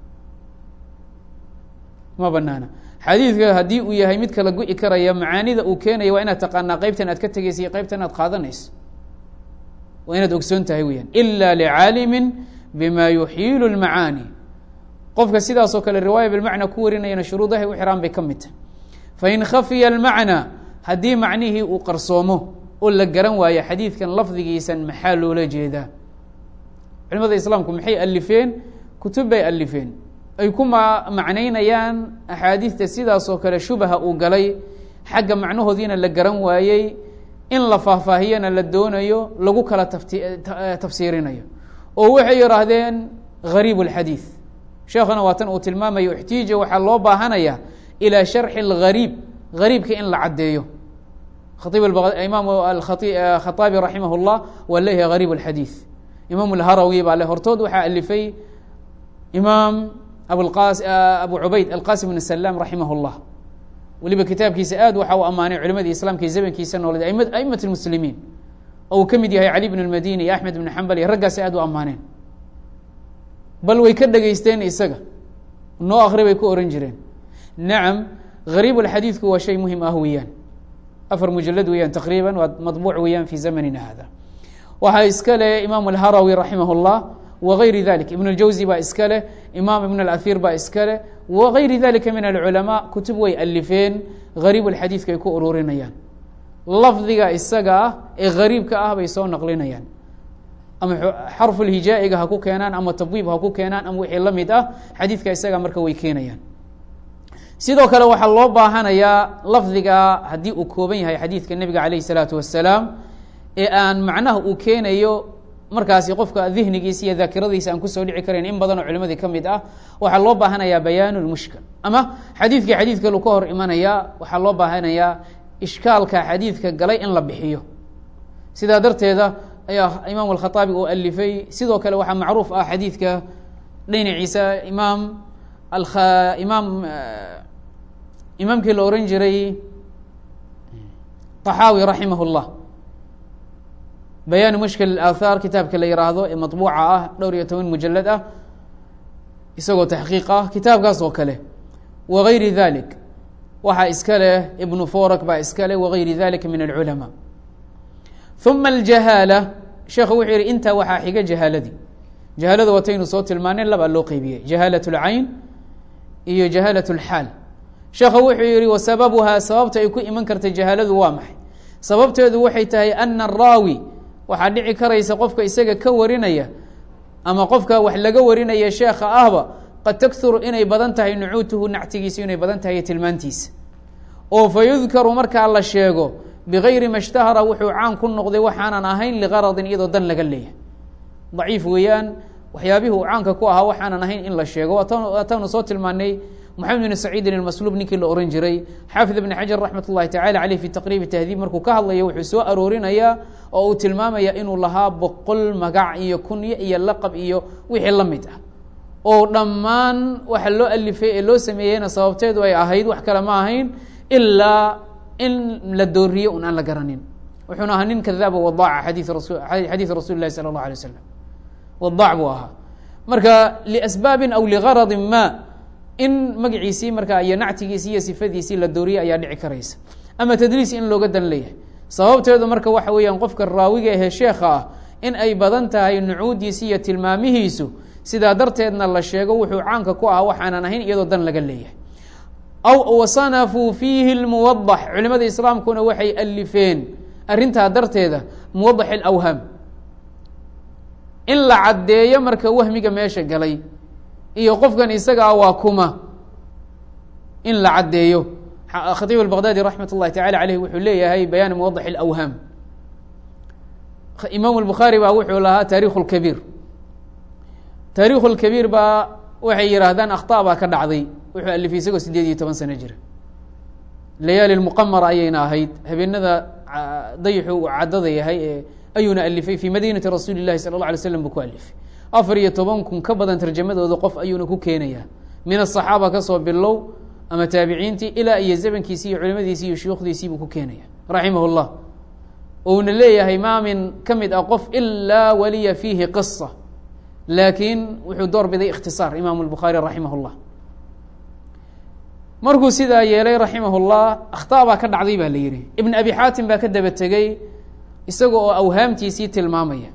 banaana xadiidka haddii uu yahay mid kala go-i karaya macaanida uu keenaya waa inaad taqaanaa qeybtan aad ka tegeysa iyo qeybtan aad qaadanayso waa inaad ogsoon tahay weyaan ila licaalimin bima yuxiilu اlmacaani qofka sidaasoo kale riwaaya bilmacna ku warinayana shuruudahay u xiraan bay ka mid tahay fain khafiya almacnaa haddii macnihii uu qarsoomo oo la garan waayo xadiidkan lafdigiisan maxaa loola jeedaa culimada islaamku maxay alifeen kutub bay alifeen ay ku macnaynayaan axaadiidta sidaas oo kale shubaha uu galay xagga macnahoodiina la garan waayey in la faahfaahiyana la doonayo lagu kala tafsiirinayo oo waxay yihaahdeen gariib اlxadiiث sheekhuna waa tan uu tilmaamayo اxtiija waxaa loo baahanaya ilى sharxi اlgariib gariibka in la caddeeyo imaam khaطaabi raximah الlah waa leeyahay gariib اlxadiiث imaam اlharawi baa le hortood waxaa alifay imaam abu cubayd alqasim bn salaam raximah الlah weliba kitaabkiisa aad waxa uu ammaanay culimadii islaamka iyo zamankiisa nooled a'imaة اmuslimiin oo uu ka mid yahay cali bn اmadini iyo axmed bn xambal iyo raggaasi aad u ammaaneen bal way ka dhegaysteen isaga noo akri bay ku oran jireen nacam gariib اlxadiidku waa shay muhim ah weeyaan 4 mujalad weeyaan taqriiba waa maطbuuc weeyaan fi zamanina hada waxaa iska leh imaam اlharawi raximah الlah wغayri dalik ibn اljawzi baa iska leh imaam ibn اlahir baa iska leh wغayri dalika min alculamaa kutub way alifeen gariib اlxadiidka ay ku ururinayaan lafdiga isaga ah ee gariibka ah bay soo naqlinayaan ama xarfu lhijaa'iga ha ku keenaan ama tabwiib ha ku keenaan ama wixii la mid ah xadiidka isaga marka way keenayaan sidoo kale waxaa loo baahanayaa lafdiga haddii uu kooban yahay xadiidka nebiga calayh الsalaatu wasalaam ee aan macnaha uu keenayo markaasi qofka dihnigiisa iyo daakiradiisa aan kusoo dhici karayn in badanoo culimadii ka mid ah waxaa loo baahanayaa bayaanu lmushkil ama xadiidkii xadiid kalu ka hor imanaya waxaa loo baahanayaa ishkaalka xadiidka galay in la bixiyo sidaa darteeda ayaa imaam alkhaطaabi uu alifay sidoo kale waxaa macruuf ah xadiidka dhinaciisa imaamkii la oran jiray طaxaawi raximah الlah bayaanu mushkil اaahaar kitaabka la yihaahdo ee maطbuuca ah dhowr iyo 10 mujalad ah isagoo taxqiiq ah kitaabkaas oo kale wagayri dalik waxaa iska leh ibnu forak baa iska leh wagayri dalika min alculamaa uma aljahaala sheekhu wuxuu yihi intaa waxaa xiga jahaaladii jahaalada wataynu soo tilmaaneen labaa loo qeybiyey jahaalaة اlcayn iyo jahaalaة اlxaal sheekhu wuxuu yihi wasababuhaa sababta ay ku iman karta jahaaladu waa maxay sababteedu waxay tahay ana araawi waxaa dhici karaysa qofka isaga ka warinaya ama qofka wax laga warinaya sheekha ahba qad takturu inay badan tahay nucuutuhu nactigiisa inay badan tahay tilmaantiisa oo fa yudkaru markaa la sheego bigayri ma اshtahara wuxuu caan ku noqday waxaanan ahayn ligaradin iyadoo dan laga leeyahay daciif weeyaan waxyaabihii uu caanka ku ahaa waxaanan ahayn in la sheego waataanu soo tilmaanay moxamed bn saciidin almasluub ninkii la ohan jiray xaafid ibn xajar raxmat ullahi tacala caleyh fi taqriib tahdiib markuu ka hadlayo wuxuu soo aroorinayaa oo uu tilmaamaya inuu lahaa 100 magac iyo kunyo iyo laqab iyo wixii la mid ah oo dhammaan waxa loo alifay ee loo sameeyeyna sababteedu ay ahayd wax kale ma ahayn ilaa in la dooriyo un aan la garanin wuxuuna ahaa nin kadaaba wadaaca xadiid rasuuli lahi sala اllah alay wasalam wadaac buu ahaa marka liasbaabin aw ligaradin ma in magaciisii markaa iyo nactigiisii iyo sifadiisii la dooriyey ayaa dhici karaysa ama tadliis in looga dan leeyahay sababteedu marka waxa weeyaan qofka raawiga ahee sheekha ah in ay badan tahay nucuudiisi iyo tilmaamihiisu sidaa darteedna la sheego wuxuu caanka ku ahaa waxaanan ahayn iyadoo dan laga leeyahay aw wasanafuu fiihi lmuwadax culimada islaamkuna waxay alifeen arrintaa darteeda muwadax alawhaam in la caddeeyo marka wahmiga meesha galay iyo qofkan isagaa waa kuma in la caddeeyo khatiib albaqdaadi raxmat ullahi tacala caleyh wuxuu leeyahay bayaan muwadax alawhaam imaam albukhaari baa wuxuu lahaa taarikhu lkabiir taarikhu lkabiir baa waxay yihaahdaan akhطa baa ka dhacday wuxuu alifay isagoo 18 sano jira layaali lmuqamara ayayna ahayd habeenada dayixu uu caddada yahay ee ayuuna alifay fii madiinati rasuuli llahi sala اlه alay slam buu ku alifay 14 kun ka badan tarjamadooda qof ayuuna ku keenaya min aلصaxaaba kasoo bilow ama taabiciintii ilaa iyo zamankiisii iyo culimadiisii iyo shuyuukhdiisii buu ku keenaya raximah اllah ouna leeyahay maa min ka mid ah qof ilaa waliya fiihi qisa laakiin wuxuu door biday ikhtisaar imaamu الbukhaari raximah اllah markuu sidaa yeelay raximah اllah akhطa baa ka dhacday baa la yihi ibn abi xaatim baa ka daba tegey isaga oo awhaamtiisii tilmaamaya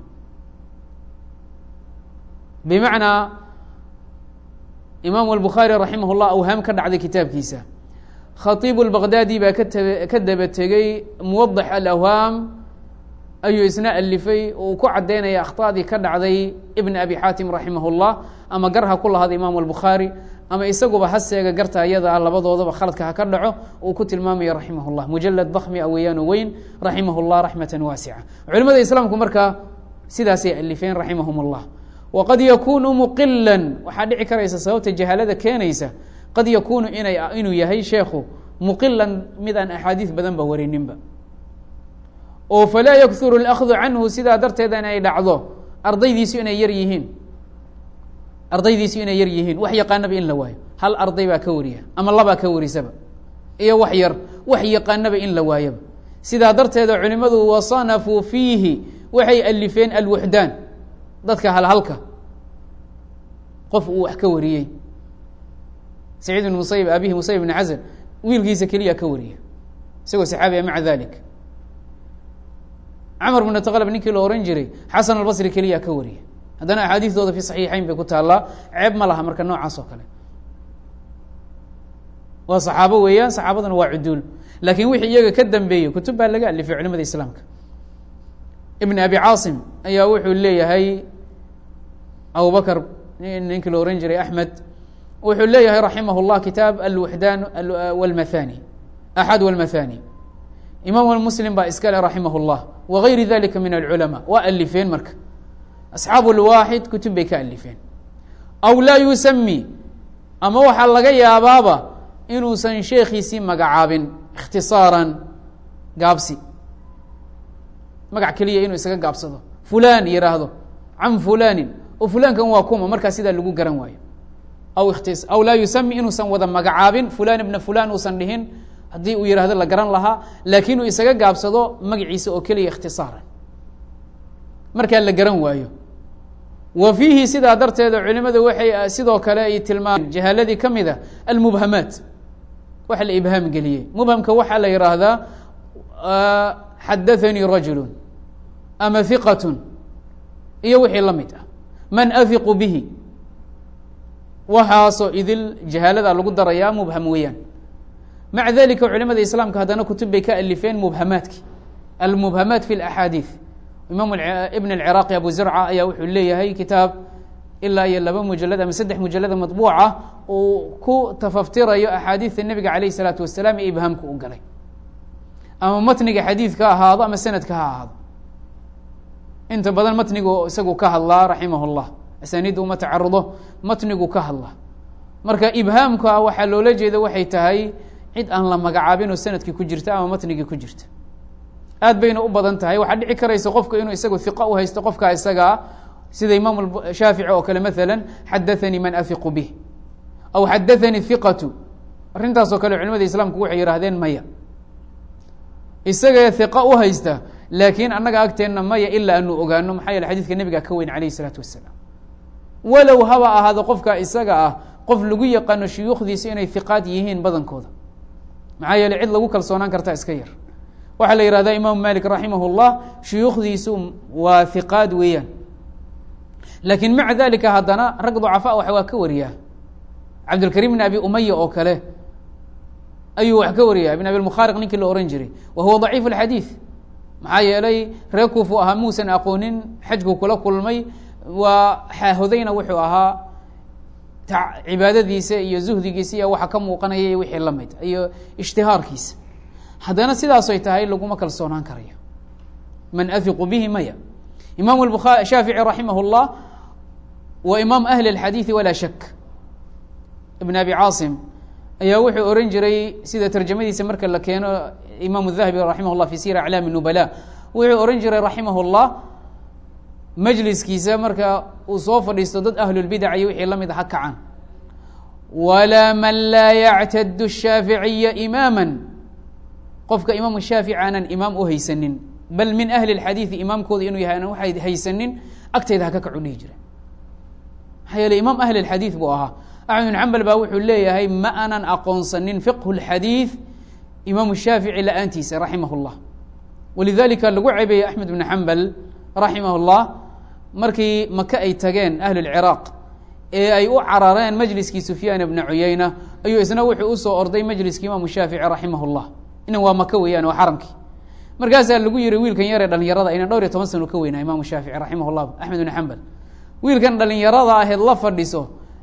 bimacnaa imaamu albukhaari raximah اllah awhaam ka dhacday kitaabkiisa khatiibu lbaqdaadi baa ka daba tegey muwadax alawhaam ayuu isna alifay oo uu ku caddaynaya akhtadii ka dhacday ibn abi xaatim raximah اllah ama garha ku lahaada imaamu albukhaari ama isaguba haseega garta ayada labadoodaba khaladka ha ka dhaco uu ku tilmaamaya raximah اllah mujalad bakmi a weeyaan weyn raximah اllah raxmata waasica culimada islaamku markaa sidaasay alifeen raximahum اllah waqad yakunu muqila waxaa dhici karaysa sababta jahaalada keenaysa qad yakunu inuu yahay sheekhu muqilan mid aan axaadiis badan ba warininba oo falaa yakuru اlأkhdu canhu sidaa darteeda inay dhacdo ardaydiisu inay yar yihiin wax yaqaanaba in la waayo hal arday baa ka wariya ama labaa ka warisaba iyo wax yar wax yaqaanaba in la waayaba sidaa darteeda culimadu wasanafuu fiihi waxay alifeen alwuxdaan dadka halhalka qof uu wax ka wariyey saciid ibn musayib abihi musayib ibn casl wiilkiisa keliya ka wariya isagoo saxaabiya maca dalik camar bn taqlab ninkii la ohan jiray xasan albasri keliya ka wariya haddana axaadiisdooda fi saxiixayn bay ku taallaa ceeb ma laha marka noocaas oo kale waa saxaabo weeyaan saxaabaduna waa cuduul laakiin wixii iyaga ka dambeeyey kutub baa laga alifay culimada islaamka ibn abi caasim ayaa wuxuu leeyahay abubakr ninkii la ohan jiray axmed wuxuu leeyahay raximah اllah kitaab alwuxdaan wاlmathani axad wاlmathani imaam muslim baa iskale raximah اllah wagayri dalika min alculamaa waa alifeen marka asxaabu lwaaxid kutub bay ka alifeen aw laa yusami ama waxaa laga yaabaaba inuusan sheekhiisii magacaabin ikhtisaaran gaabsi magac keliya inuu isaga gaabsado fulan yihaahdo can fulanin oo fulankan waa kuma markaa sidaa lagu garan waayo aw laa yusami inuusan wada magacaabin fulan ibna fulan uusan dhihin haddii uu yihahdo la garan lahaa laakiin uu isaga gaabsado magaciisa oo keliya ikhtisaaran markaa la garan waayo wa fiihi sidaa darteeda culimada waxay sidoo kale ay tilmaameen jahaaladii ka mid a almubhamaat waxa la ibhaam geliyey mubhamka waxaa la yihaahdaa xadathanii rajulu ama hiqatun iyo wixii la mid ah man ahiqu bihi waxaasoo idil jahaalada lagu darayaa mubham weeyaan maca dalika culimada islaamka haddana kutub bay ka alifeen mubhamaatki almubhamaat fi اlaxaadiiث imaam ibn اlciraaqi abu zurca ayaa wuxuu leeyahay kitaab ilaa iyo 2 mujalad ama 3 mujalada maطbuuca uu ku tafaftirayo axaadiista nebiga alayh الsalaatu wasalaam ee ibhaamka u galay ama matniga xadiidka ahaado ama sanadka ha ahaado inta badan matnigu isagu ka hadlaa raximah اllah asaaniidda uma tacarudo matnigu ka hadlaa marka ibhaamka waxaa loola jeeda waxay tahay cid aan la magacaabin oo sanadkii ku jirta ama matnigii ku jirta aad bayna u badan tahay waxaa dhici karaysa qofka inuu isagu hiqa u haysto qofkaa isagaa sida imaam shaafici oo kale maala xadathanii man afiqu bih aw xadathanii hiqatu arrintaasoo kale culimada islaamku waxay yihaahdeen maya isaga hiqa u haysta laakiin annaga agteenna maya ilaa anu ogaano maxaa yeele xadiidka nebiga ka weyn alayh الsalaatu wasalaam walow haba ahaado qofka isaga ah qof lagu yaqaano shuyuukhdiisa inay hiqaad yihiin badankooda maxaa yeele cid lagu kalsoonaan kartaa iska yar waxaa la yihahdaa imaamu malik raximah اllah shuyuukhdiisu waa hiqaad weeyaan laakiin maca dalika haddana rag ducafa waa ka wariyaa cabdilkarim bn abi umaya oo kale ayuu wax ka wariyaa ibn abi mukhaariq ninkii la ohan jiray wa huwa daciif اxadiiث maxaa yeelay reer kuufu ahaa muusan aqoonin xajku kula kulmay waa xaahodayna wuxuu ahaa cibaadadiisa iyo zuhdigiisa iyo waxa ka muuqanaya iyo wixii la mid iyo ishtihaarkiisa haddana sidaasoy tahay laguma kalsoonaan karayo man ahiqu bihi maya imaam shaafici raximah اllah wa imaam ahli اlxadiiثi walaa shak ibn abi caasim ayaa wuxuu oran jiray sida tarjamadiisa marka la keeno imaam الdahabi raximah اllah fi sir aclaam الnubala wuxuu oran jiray raximah اllah majliskiisa marka uu soo fadhiisto dad ahlulbidac iyo wixii la mid ha kacaan walaa man laa yactad الshaaficiya imaama qofka imaam shaafici aanan imaam u haysanin bal min ahli اxadiiثi imaamkooda inuu yahay aanan waxay haysanin agtayda haka kacu dhihi jira maxaa yeele imaam ahli اxadiiث buu ahaa axmed bin xambal baa wuxuu leeyahay ma aanan aqoonsanin fiqhu اxadiiث imaam shaafici la-aantiisa raximah اllah walidalika lagu cebeeyey axmed bin xambal raximah اllah markii maka ay tageen ahlu اlciraaq ee ay u carareen majliskii sufyaan bna cuyayna ayuu isna wuxuu usoo orday majliskii imaamu shaafici raximah اllah inan waa maka weeyaan waa xaramkii markaasaa lagu yihi wiilkan yaree dhalinyarada inan dhowr iyo 10 sano ka weynaa imaamu shaafici raximah اllah axmed bin xambal wiilkan dhalinyarada aheed la fadhiso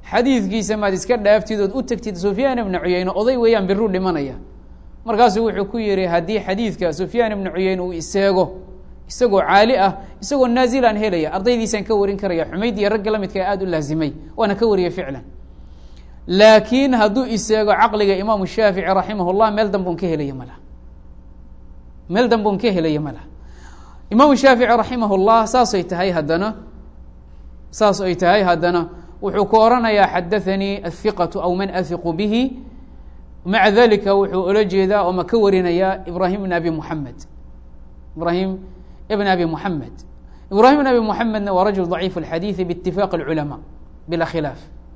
xadiidkiisa maad iska dhaaftidood u tagtid sufyaan ibnu cuyeyne oday weeyaan biruu dhimanaya markaasuu wuxuu ku yihi haddii xadiidka sufyaan ibnu cuyeyne uu iseego isagoo caali ah isagoo naazilaan helaya ardaydiisaan ka warin karaya xumayd iyo ragga la midka aada u laazimay waana ka wariyay ficlan laakiin hadduu iseego caqliga imaamu shaafici raximah llah meel danbun ka helaya ma laha meel danbun ka helaya ma laha imaamu shaafici raximah llah saasay tahay haddana wuxuu ku oranayaa xadaثanii aلhiqaةu aw man ahiqu bihi maca dalika wuxuu ola jeedaa oo ma ka warinayaa ibrahim bn abi muxamed ibrahim ibn abi muxamed ibrahim bn abi muxamedna waa rajul ضaciif اxadiiثi bاtifaaq اculama bila khilaaf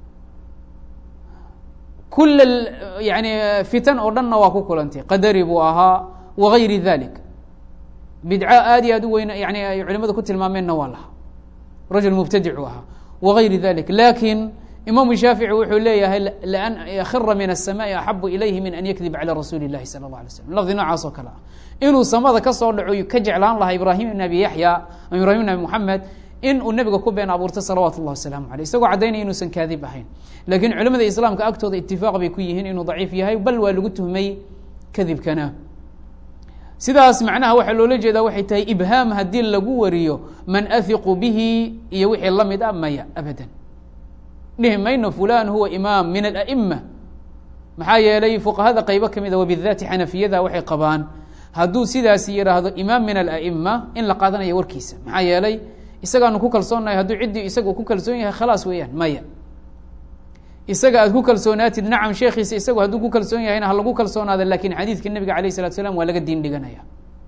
kul yani fitan oo dhanna waa ku kulantay qadari buu ahaa wagayri dalik bidco aad iyo aad u weyn yani ay culimadu ku tilmaameenna waa lahaa rajul mubtadic u ahaa wغayri dalik lakin imaamu shaafici wuxuu leeyahay lan yakira min الsamaءi axabu ilayhi min an yakdib calى rasuuli الlahi salى الlaه alay slm lafdi noocaas oo kale ah inuu samada kasoo dhaco ka jeclaan lahaa ibrahim ibn abi yaxya ama ibrahim ibn abi muxamed in uu nebiga ku been abuurtay salawaatu اllah wasalaamu aleyh isagoo caddaynaya inuusan kaadib ahayn lakin culimada islaamka agtooda itifaaq bay ku yihiin inuu daciif yahay bal waa lagu tuhmay kadibkana sidaas macnaha waxaa loola jeedaa waxay tahay ibhaam haddii lagu wariyo man ahiqu bihi iyo wixii la mid a maya abadan dhihi mayno fulan huwa imaam min ala'ima maxaa yeelay fuqahada qaybo ka mida wabidati xanafiyada waxay qabaan hadduu sidaas yihaahdo imaam min ala'ima in la qaadanayo warkiisa maxaa yeelay isagaanu ku kalsoonahay hadduu ciddii isaga ku kalsoon yahay khalaas weeyaan maya isaga aad ku kalsoonaatid nacam sheekiisa isagu hadduu ku kalsoon yahayna ha lagu kalsoonaada lakin xadiidka nebiga alayh الsalatu slam waa laga diin dhiganaya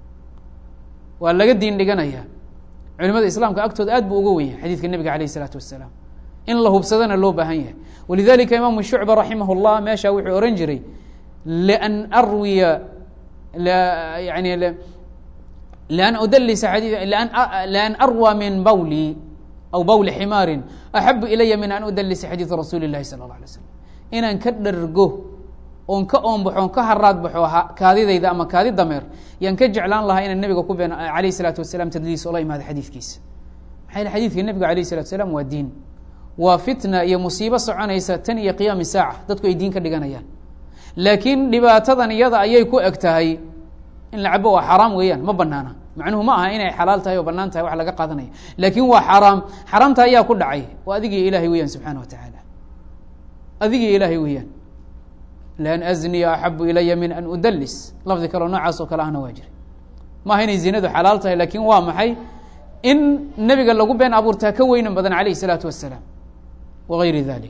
culimada islaamka agtooda aad buu uga wen yahay xadiidka nebiga alayh الsalaatu wasalaam in la hubsadana loo baahan yahay walidalika imaamu shucba raximah اllah meesha wuxuu ohan jiray lan arwiya yani lan udalisa lan arwa min bawli aw bawli ximaarin axabu ilaya min an udalisa xadiida rasuuli اlahi salى اlه alay slam inaan ka dhargo oon ka oonbaxo on ka haraad baxo kaadidayda ama kaadi dameer yaan ka jeclaan lahaa inaan nebiga ku been alayh الsalaatu wasalaam tadliis ola imaado xadiidkiisa maxaa yele xadidka nebiga alayh الsalatu wasalaam waa diin waa fitna iyo musiibo soconaysa tan iyo qiyaami saaca dadku ay diin ka dhiganayaan laakiin dhibaatadan iyada ayay ku eg tahay in la cabo waa xaraam weeyaan ma banaana macnuhu ma aha inay xalaal tahay oo banaan tahay wax laga qaadanaya laakin waa xaraam xaraamta ayaa ku dhacay waa adigii ilahay weeyaan subxaana watacaala adigii ilaahay weeyaan lan azniya axabu ilaya min an udalis lafdi kaleo noocaas oo kale ahna waa jira maaha inay zinadu xalaal tahay lakin waa maxay in nebiga lagu been abuurtaa ka weynan badan alayh الsalaatu wasalaam wagayri dalik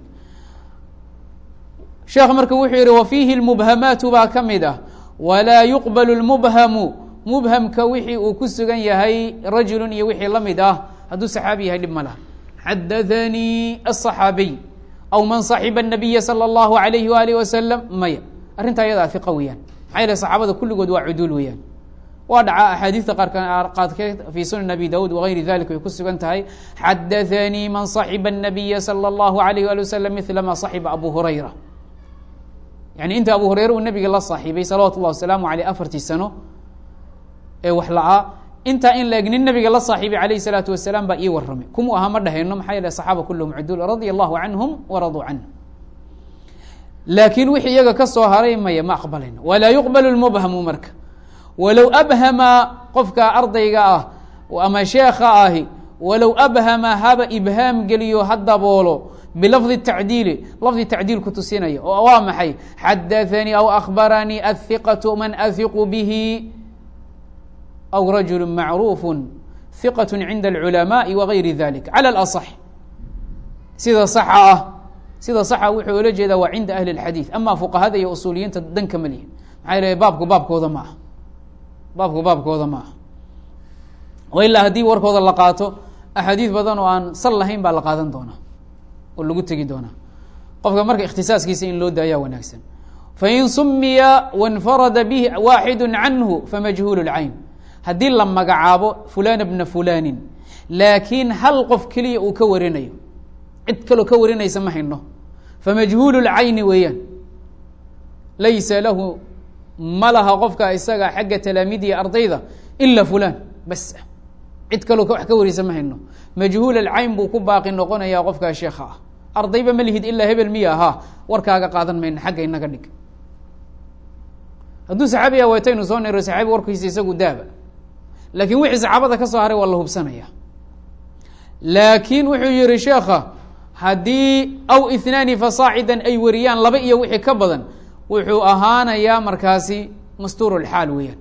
sheekh marka wuxuu yihi wafiihi اlmubhamaatu baa ka mid ah walaa yuqbal اlmubhamu mubhamka wixii uu ku sugan yahay rajulu iyo wixii la mid ah hadduu saxaabi yahay dhib ma laha xadaثanii الصaxaabiy aw man صaxiba الnabiya salى اllahu عalayhi waalih wasalam maya arrintaa ayadaa hiqa weeyaan maxaa yeele saxaabada kulligood waa cuduul weeyaan waa dhaca axaadiista qaadkeed fi sunan abi daud wagayri dalik way ku sugan tahay xadaثanii man صaxiba الnabiya salى اllahu عalayh wali wasalam mila ma صaxiba abu hurayra yani inta abu hurayra uu nebiga la saaxiibay salawatu اllah wasalaamu aleyh 4 sano ee wax la-a intaa in la eg nin nabiga la saaxiibay alayh الsalaatu wasalaam baa ii warramay kumu ahaa ma dhahayno maxaa yeele saxaaba kulluhum cuduul radia allahu canhum waraduu canhu laakiin wixii iyaga ka soo haray maya ma aqbalayno walaa yuqbalu lmubhamu marka walow abhama qofka ardayga ah ama sheekha ahi walow abhama haba ibhaam geliyo ha daboolo bilafdi tacdiili lafdi tacdiil ku tusinaya oo waa maxay xadaثanii aw akhbaranii ahiqatu man ahiqu bihi aw rajulu macruufu hiqat cinda اlculamaءi wagayri dalik calى اlaصx sida saxa wuxuu ola jeedaa waa cinda ahli اlxadiiث ama fuqahada iyo usuuliyiinta danka ma lihin maxaa yele baabkooda ma aha o ilaa haddii warkooda la qaato axaadiis badan oo aan sal lahayn baa la qaadan doonaa oo lagu tegi doonaa qofka marka ikhtisaaskiisa in loo daayaa wanaagsan fain sumiya waاnfarada bih waaxidu canhu famajhuul اlcayn haddii la magacaabo fulan bna fulani laakiin hal qof keliya uu ka warinayo cid kaloo ka warinaysa ma hayno famajhuul اlcayni weeyaan laysa lahu ma laha qofka isaga xagga talaamidiya ardayda ila fulan bas cid kaloo wax ka warisa ma hayno majhuul alcayn buu ku baaqi noqonayaa qofkaa sheekha ah ardayba ma lihid ilaa hebel miya ahaa warkaaga qaadan mayna xagga inaga dhig. hadduu saxaabi ah waytaynu soo niro saxaabi warkiisa isagu daaba, laakiin wixii saxaabada ka soo haray waa la hubsanaya. laakiin wuxuu yihi sheekha haddii aw ithnaani fasaacidan ay wariyaan laba iyo wixii ka badan, wuxuu ahaanayaa markaasi mastuur alxaal weeyaan.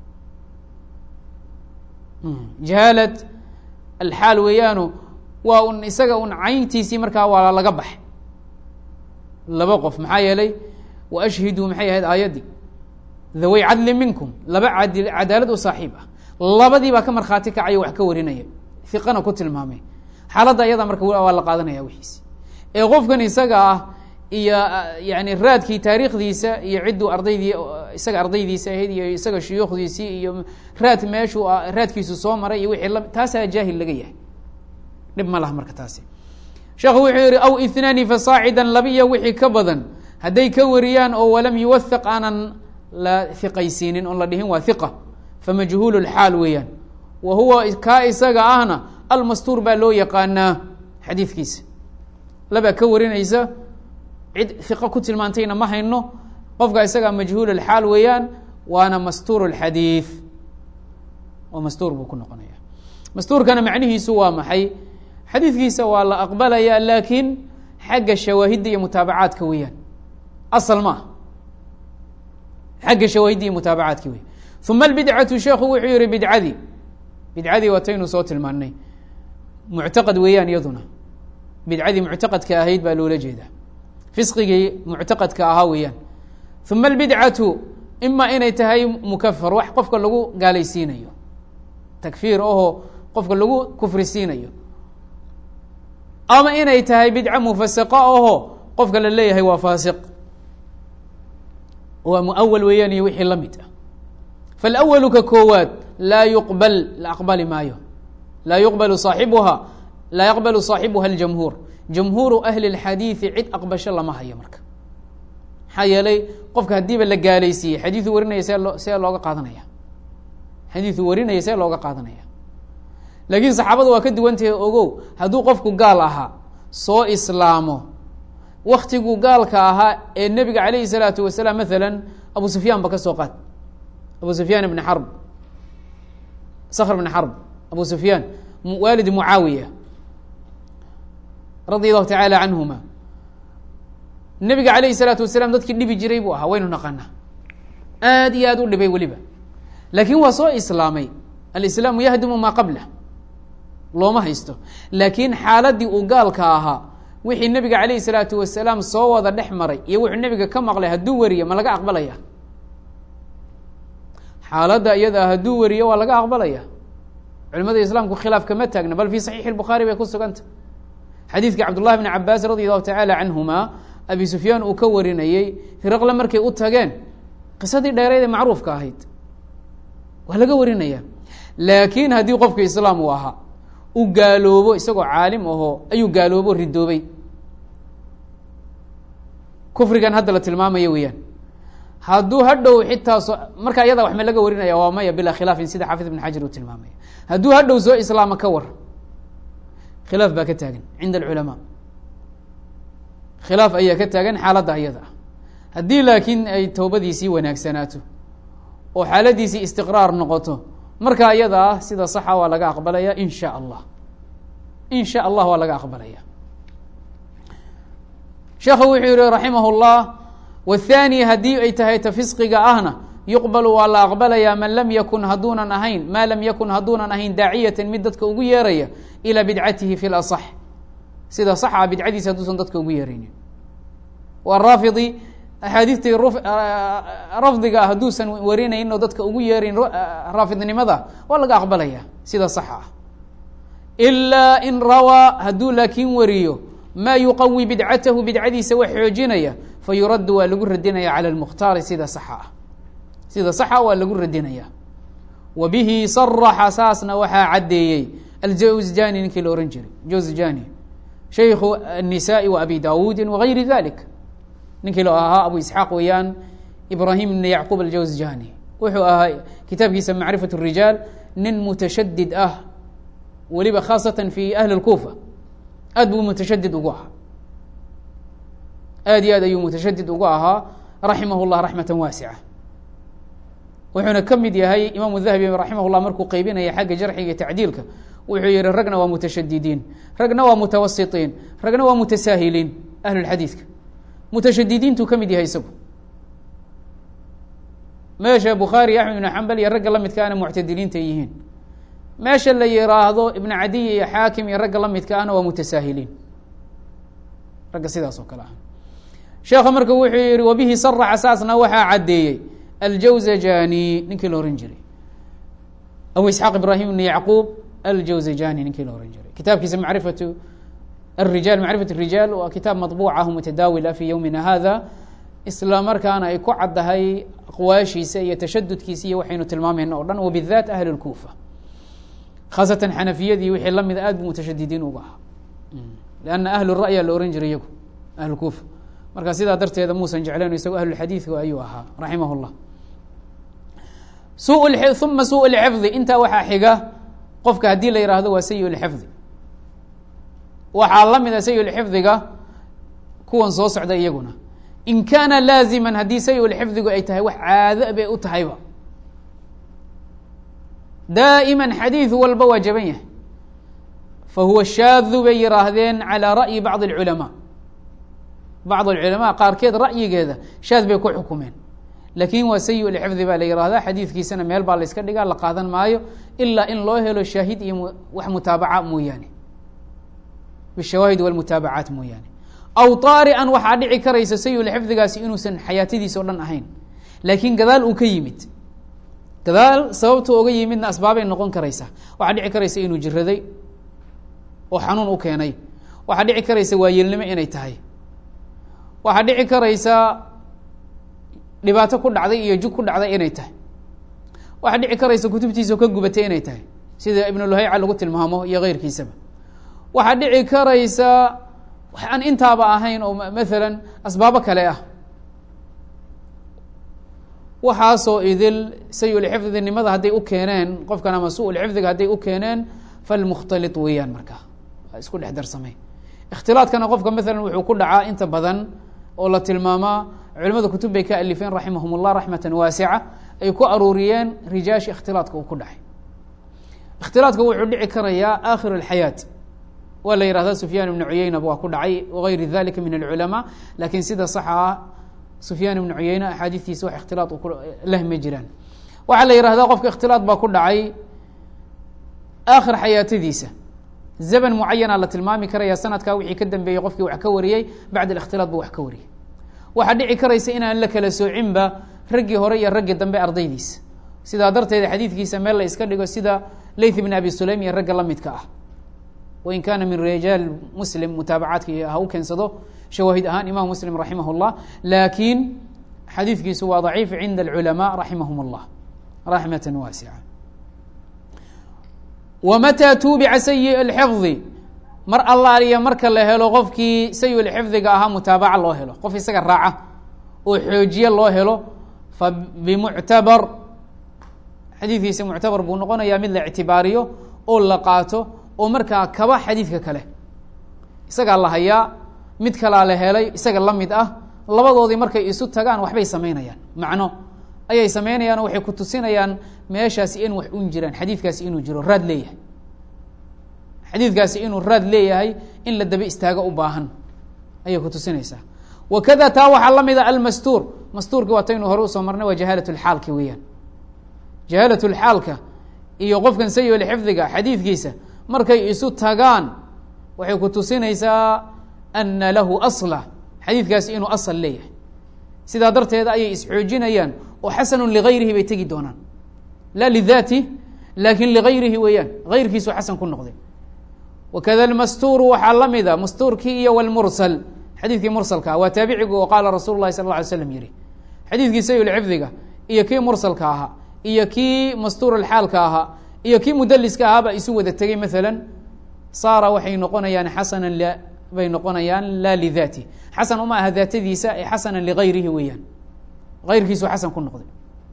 jahaalad alxaal weeyaano waa un isaga un cayntiisii markaa waa laga baxay. laba qof maxaa yeelay wa ashhiduu maxay ahayd aayaddii dhaway cadli minkum, laba cadaalad u saaxiib ah, labadii baa ka markhaati kacayo wax ka warinaya, hiqana ku tilmaamay. xaaladda iyada marka waa la qaadanaya wixiisi. ee qofkan isaga ah iyo yani raadkii taariikhdiisa iyo cidduu ardaydii isaga ardaydiisa ahayd iyo isaga shuyuukhdiisii iyo raad meeshuu raadkiisu soo maray iyo wixii taasaa jaahil laga yahay, dhib ma laha marka taasi. sheekhu wuxuu yihi aw ithnaani fasaacidan, laba iyo wixii ka badan hadday ka wariyaan oo walam yuwathiq aanan la hiqaysiinin oon la dhihin waa hiqa, famajhuul lxaal weeyaan. wa huwa kaa isaga ahna almastuur baa loo yaqaanaa xadiidkiisa. labaa ka warinaysa, cid hiqo ku tilmaantayna ma hayno, qofka isagaa majhuul alxaal weeyaan, waana mastuur alxadiid, oo mastuur buu ku noqonaya. mastuurkana macnihiisu waa maxay? xadiidkiisa waa la aqbalaya, laakiin xagga shawaahidda iyo mutaabacaadka weeyaan, asal ma ah, xagga shawaahidda iyo mutaabacaadka weyan. uma albidcatu, sheekhu wuxuu yihi bidcadii wataynu soo tilmaanay, muctaqad weeyaan iyaduna. bidcadii muctaqadka ahayd baa loola jeedaa, fisqigii muctaqadka ahaa weeyaan. uma albidcatu ima inay tahay mukafar, wax qofka lagu gaalaysiinayo, takfiir ahoo qofka lagu kufri siinayo, ama inay tahay bidca mufasiqa ahoo qofka la leeyahay waa faasiq, waa muawal weeyaan iyo wixii la mid ah. faalawalu ka koowaad laa yuqbal, la aqbali maayo, laa yuqbalu saaxibuha, laa yaqbalu saaxibuha aljamhuur. jamhuuru ahli اlxadiidi cid aqbasho lama hayo marka. maxaa yeelay qofka haddiiba la gaalaysiiyey, xadiiu warinaya see looga qaadanaya, xadiiu warinaya see looga qaadanaya. laakiin saxaabada waa ka duwantahay, ogow, hadduu qofku gaal ahaa soo islaamo waktiguu gaalka ahaa ee nebiga calayhi salaatu wasalaam, maalan abu sufyaan ba ka soo qaad, abu sufyaan ibni xarb, skr bn xarb, abu sufyaan waalid mucaawiya radi allahu tacaala canhuma. nebiga calayhi salaatu wasalaam dadkii dhibi jiray buu ahaa, waynu naqanaa, aad iyo aad u dhibay weliba, laakiin waa soo islaamay. alislaamu yahdimu maa qablah, looma haysto. laakiin xaaladii uu gaalka ahaa, wixii nebiga calayhi salaatu wasalaam soo wada dhex maray iyo wuxuu nebiga ka maqlay hadduu wariyo ma laga aqbalaya? xaaladda iyada hadduu wariyo waa laga aqbalaya. culimada islaamku khilaaf kama taagna, bal fii saxiixi الbukhaari bay ku suganta. xadiidkii cabdullahi bni cabaas radi allahu tacaala canhuma, abi sufyaan uu ka warinayey, hiraqle markay u tageen, qisadii dheereed ee macruufka ahayd waa laga warinaya. laakiin haddii qofka islaam uu ahaa u gaaloobo isagoo caalim ahoo ayuu gaaloobo ridoobay, kufrigan hadda la tilmaamaya weeyaan. hadduu hadhow xitaa markaa iyada wax ma laga warinaya? waa maya, bilaa khilaafin, sida xaafid ibn xajar uu tilmaamaya. hadduu hadhow soo islaama ka war, khilaaf baa ka taagan cinda alculamaa, khilaaf ayaa ka taagan xaaladda iyada ah. haddii laakiin ay towbadiisii wanaagsanaato oo xaaladiisii istiqraar noqoto, markaa iyada ah sida saxa waa laga aqbalaya in sha allah, in sha allah waa laga aqbalaya. sheekhu wuxuu yihi raximah اllah, wاthaani haddii ay tahay ta fisqiga ahna, yuqbalu waa la aqbalaya man lam yakun hadduunan ahayn, maa lam yakun hadduunan ahayn daaciyatan mid dadka ugu yeeraya ilaa bidcatihi fi laصx, sida saxa bidcadiisa hadduusan dadka ugu yeeraynin. waa raafidi axaadiistii rafdiga ah hadduusan warinayn oo dadka ugu yeerayn raafidnimada, waa laga aqbalaya sida saxa ah. ilaa in rawaa, hadduu laakiin wariyo maa yuqawi bidcatahu, bidcadiisa wax xoojinaya, fayuraddu waa lagu radinaya cala lmukhtaari, sida saxa ah, sida saxa waa lagu radinaya. wa bihi saraxa, saasna waxaa caddeeyey aljawzjani ninkii la ohan jiray, jawzjani shaykhu الnisaءi wa abi dawuudi wagayri dalik, ninkii la ahaa abu isxaaq weeyaan, ibrahim ibn yacquub aljawzjani. wuxuu ahaa kitaabkiisa macrifaة الrijaal nin mutashadid ah, weliba khaasatan fi ahli اlkufa, aad buu mutashadid ugu ahaa. aad iyo aad ayuu mutashadid ugu ahaa raximah llah raxmata waasica. wuxuuna ka mid yahay imaamu dahabi raximah llah markuu qeybinaya xagga jarxiga iyo tacdiilka wuxuu yihi ragna waa mutashadidiin, ragna waa mutawasiطiin, ragna waa mutasaahiliin. ahlulxadiidka mutashadidiintuu ka mid yahay isagu. meesha bukhaari axmed ibn xambal iyo ragga la midkaana muctadiliinta yihiin. meesha la yihaahdo ibn cadiy iyo xaakim iyo ragga la midka ahna waa mutasaahiliin, ragga sidaas oo kale ah. sheekha marka wuxuu yihi wabihi saraxa saasna waxaa caddeeyey aljawzajani ninkii la ohan jiray abu isxaaq ibrahim ibn yacquub aljawzajani ninkii la ohan jiray. kitaabkiisa macrifatu الrijal macrifat الrijaal waa kitaab maطbuucah mutadaawila fi ywmina hada, isla markaana ay ku caddahay aqwaashiisa iyo tashadudkiisa iyo waxaynu tilmaamayna o dhan, wabidaat ahli اlkufa khaasatan xanafiyadii wixii lamid aad bu mutashadidiin uga ahaa, lanna ahlu ra'ya la ohan jiray iyagu ahlu kufa. marka sidaa darteeda muusan jeclayn isago ahlulxadiidka ayuu ahaa raximah llah. uma suu lxifdi, intaa waxaa xiga qofka haddii la yihahdo waa sayi lxifdi, waxaa la mida sayi lxifdiga kuwan soo socda iyaguna. in kaana laaziman haddii sayi lxifdigu ay tahay wax caado bay u tahayba, daa'iman xadiid walba waa jaban yahay, fahuwa shaadu bay yihaahdeen calى ra'yi bacض اlculamaa. bacd alculamaa qaarkeed ra'yigeeda shaad bay ku xukumeen, laakin waa sayi lxifdi baa la yihahdaa. xadiidkiisana meel baa la iska dhigaa, la qaadan maayo ilaa in loo helo shaahid iyo wax mutaabaca mooyaane, bishawaahid walmutaabacaat mooyaane. aw taarican waxaa dhici karaysa sayi lxifdigaasi inuusan xayaatadiisa o dhan ahayn, laakiin gadaal uu ka yimid, gadaal sababtu oga yimidna asbaabay noqon karaysa. waxaa dhici karaysa inuu jiraday oo xanuun u keenay, waxaa dhici karaysa waayeelnimo inay tahay, waxaa dhici karaysa dhibaato ku dhacday iyo jug ku dhacday inay tahay, waxaa dhici karaysa kutubtiisa ka gubatay inay tahay sida ibn luhayca lagu tilmaamo iyo keyrkiisaba. waxaa dhici karaysa wax aan intaaba ahayn oo maalan asbaabo kale ah. waxaasoo idil sayulxifdinimada hadday u keeneen qofkan ama su-ulxifdiga hadday u keeneen falmukhtaliط weeyaan, marka isku dhex darsamay. ikhtilaaطkana qofka maalan wuxuu ku dhacaa inta badan oo la tilmaamaa, culimada kutub bay ka alifeen raximahum اllah raxmata waasica, ay ku aruuriyeen rijaashi ikhtilaaطka uu ku dhacay. ikhtilaaطka wuxuu dhici karayaa akhir اxayaaة, waa la yihahda sufyaan ibnu cuyeynaba waa ku dhacay wagayri dalika min alculamaa, lakin sida saxa ah sufyaan ibnu cuyeyne axaadiistiisa wax ikhtilaaط leh ma jiraan. waxaa la yihahdaa qofka ikhtilaaط baa ku dhacay aakhir xayaatadiisa, zaman mucayana la tilmaami karaya, sanadkaa wixii ka dambeeyey qofkii wax ka wariyey bacd ااkhtilaaط bu wax ka wariyey. waxaa dhici karaysa inaan la kala soocinba raggii hore iyo raggii dambe ardaydiisa, sidaa darteeda xadiidkiisa meel la iska dhigo sida layth ibn abi sulaym iyo ragga la midka ah. wain kaana min rijaal muslim mutaabacaadka ha u keensado shawaahid ahaan imam muslim raximah اllah, laakiin xadiidkiisu waa daciif cinda alculamaa raximahum اllah raxmata waasica. wamataa tuubica sayi اlxifdi, mar allaaliya marka la helo qofkii sayi lxifdiga ahaa mutaabaca loo helo, qof isaga raaca oo xoojiye loo helo, fa bimuctabar, xadiidkiisa muctabar buu noqonayaa mid la ictibaariyo oo la qaato, oo markaa kaba xadiidka kale. isagaa la hayaa, mid kalaa la helay isaga la mid ah, labadoodii markay isu tagaan waxbay samaynayaan, macno ayay samaynayaan oo waxay ku tusinayaan meeshaasi in wax un jiraan, xadiidkaasi inuu jiro raad leeyahay, xadiidkaasi inuu raad leeyahay in la daba istaago u baahan ayay ku tusinaysaa. wakada taa waxaa la mida almastuur, mastuurki waa taynu hore usoo marnay, waa jahaalaة اlxaalki weeyaan. jahaalaة اlxaalka iyo qofkan sayi lxifdiga xadiidkiisa markay isu tagaan waxay ku tusinaysaa ana lahu asla, xadiidkaasi inuu asal leeyahay. sidaa darteeda ayay isxoojinayaan oo xasanu ligayrihi bay tegi doonaan, la lidaati lakin ligayrihi weeyaan, gayrkiisu xasan ku noqday. wakada almastuuru waxaa la mida mastuurkii iyo wlmursal, xadiidkii mursalka waa taabicigu oo qaala rasuul lahi sal ه alay slam yihi. xadiidkii sayulxifdiga iyo kii mursalka ahaa iyo kii mastuur alxaalka ahaa iyo kii mudaliska ahaaba isu wada tegey, maala saara waxay noqonayaan xasanan bay noqonayaan la lidaati, xasan uma aha daatadiisa ee xasanan ligayrihi weeyaan, gayrkiisu xasan ku noqday.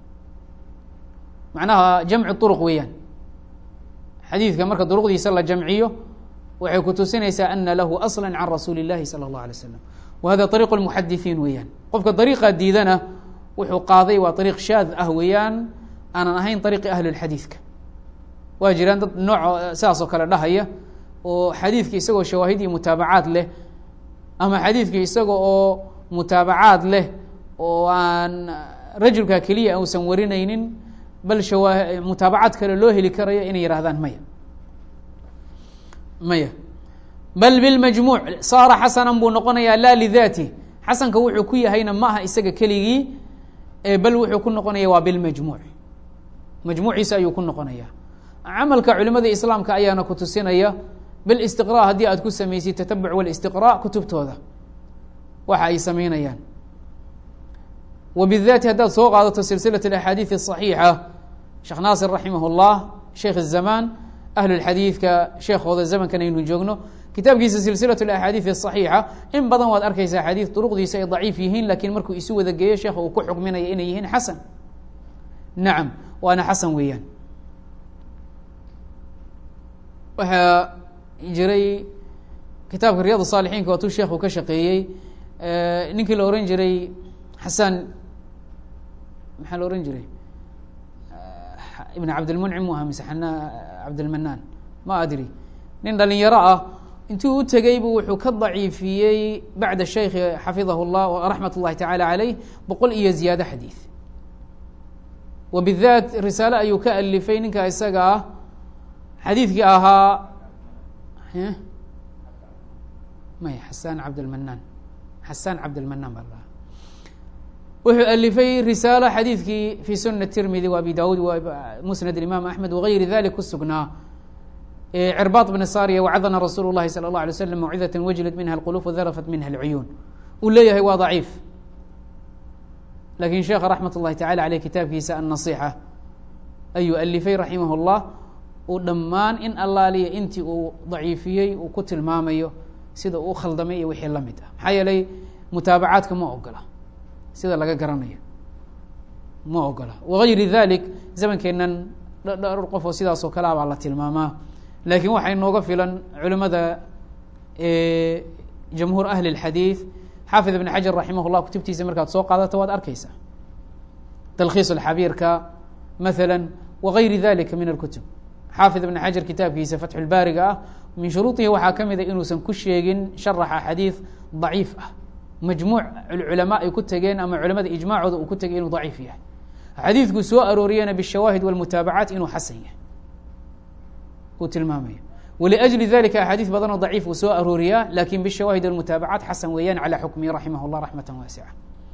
macnaha jamcu طuruq weeyaan, xadiidka marka duruqdiisa la jamciyo waxay ku tusinaysaa ana lahu asla can rasuuli اllahi salى اllahu alay slam, wa hada طariiq اlmuxadithiin weeyaan. qofka dariiqa diidana wuxuu qaaday waa ariiq shaad ah weeyaan, aanan ahayn ariiqi ahli اlxadiidka. waa jiraan dad nooc sidaas oo kale dhahaya oo xadiidki isagoo shawaahid iyo mutaabacaad leh, ama xadiidki isaga oo mutaabacaad leh oo aan rajulka keliya uusan warinaynin, bal mutaabacaad kale loo heli karayo inay yidhahdaan maya bal bilmajmuuc saara xasanan buu noqonayaa laa lidaatih. xasanka wuxuu ku yahayna ma aha isaga keligii, bal wuxuu ku noqonaya waa bilmajmuuc, majmuuciisa ayuu ku noqonaya. camalka culimada islaamka ayaana ku tusinaya bilistiqraa haddii aad ku samaysid tatabuc walistiqraa kutubtooda waxa ay samaynayaan. وبالذات haddaad soo qaadato silsilaة الأxaadiiث الصaحيixa sheekh naasir raximah الlah sheikh الزamaan ahlu اxadiidka sheekooda zamankan aynu joogno, kitaabkiisa silsilaة الأxaadiiث الصaحيixa in badan waad arkaysaa xadiid duruqdiisa ay daciif yihiin, lakin markuu isu wada geeyo sheekha uu ku xukminaya inay yihiin xasan. nacam, waana xasan weeyaan. waxaa jiray kitaabka riyad الصاalixiinka waatuu sheekhu ka shaqeeyey ninkii la oran jiray xasan, maxaa la oran jiray ibn cabdilmuncim mu aha mise cabdilmanaan ma adri, nin dhalinyaro ah intuu u tegey bu wuxuu ka daciifiyey bacda shaykhi xafidahu llah raxmat اllahi taعalى عaleyh 100 iyo ziyaado xadiid. وبالذات risaale ayuu ka alifay ninka isaga ah xadiidkii ahaa may xasan cabdilmanaan, xasan cabdilmanaan baa lahaa. wuxuu alifay risaalo xadiidkii fi suna tirmidi wa abi daawud wa musnad imaam axmed wagayri dalik ku sugnaa, cirbaad bn sariya wacadana rasuulu llahi salى اlه alay slam mawcidaة wajlad minha اlqulub wadarafat minha اlcuyuun. uu leeyahay waa daciif, lakin sheekha raxmat اllahi tacala aleyh kitaabkiisa النaصixa ayuu alifay raximah اllah, uu dhammaan in allaaliya intii uu daciifiyey uu ku tilmaamayo sida uu khaldamay iyo wixii la mid ah. maxaa yeelay mutaabacaadka ma ogola, sida laga garanayo ma ogola. wagayri dalik zamankeenan dhowr qof oo sidaas oo kale a baa la tilmaamaa, lakin waxay nooga filan culimada jamhuur ahli اlxadiid. xaafid ibn xajar raximah llah kutubtiisa markaad soo qaadato waad arkeysaa talkhiis اxabiirka maala wagayri dalika min اlkutub. xaafid ibn xajar kitaabkiisa fatxu lbaariga ah min shuruudihi waxaa ka mida inuusan ku sheegin sharaxa xadiid daciif ah, majmuuc culamaa ay ku tegeen ama culamada ijmaacooda uu ku tegay inuu daciif yahay. xadiidku soo arooriyana bishawaahid wاlmutaabacaat inuu xasan yahay uu tilmaamayo. wliأjli dalika axaadiis badan oo daciif uu soo arooriyaa, lakin bishawaahid wاlmutaabacaat xasan weeyaan calى xukmihi raximah اllah raxmata waasica.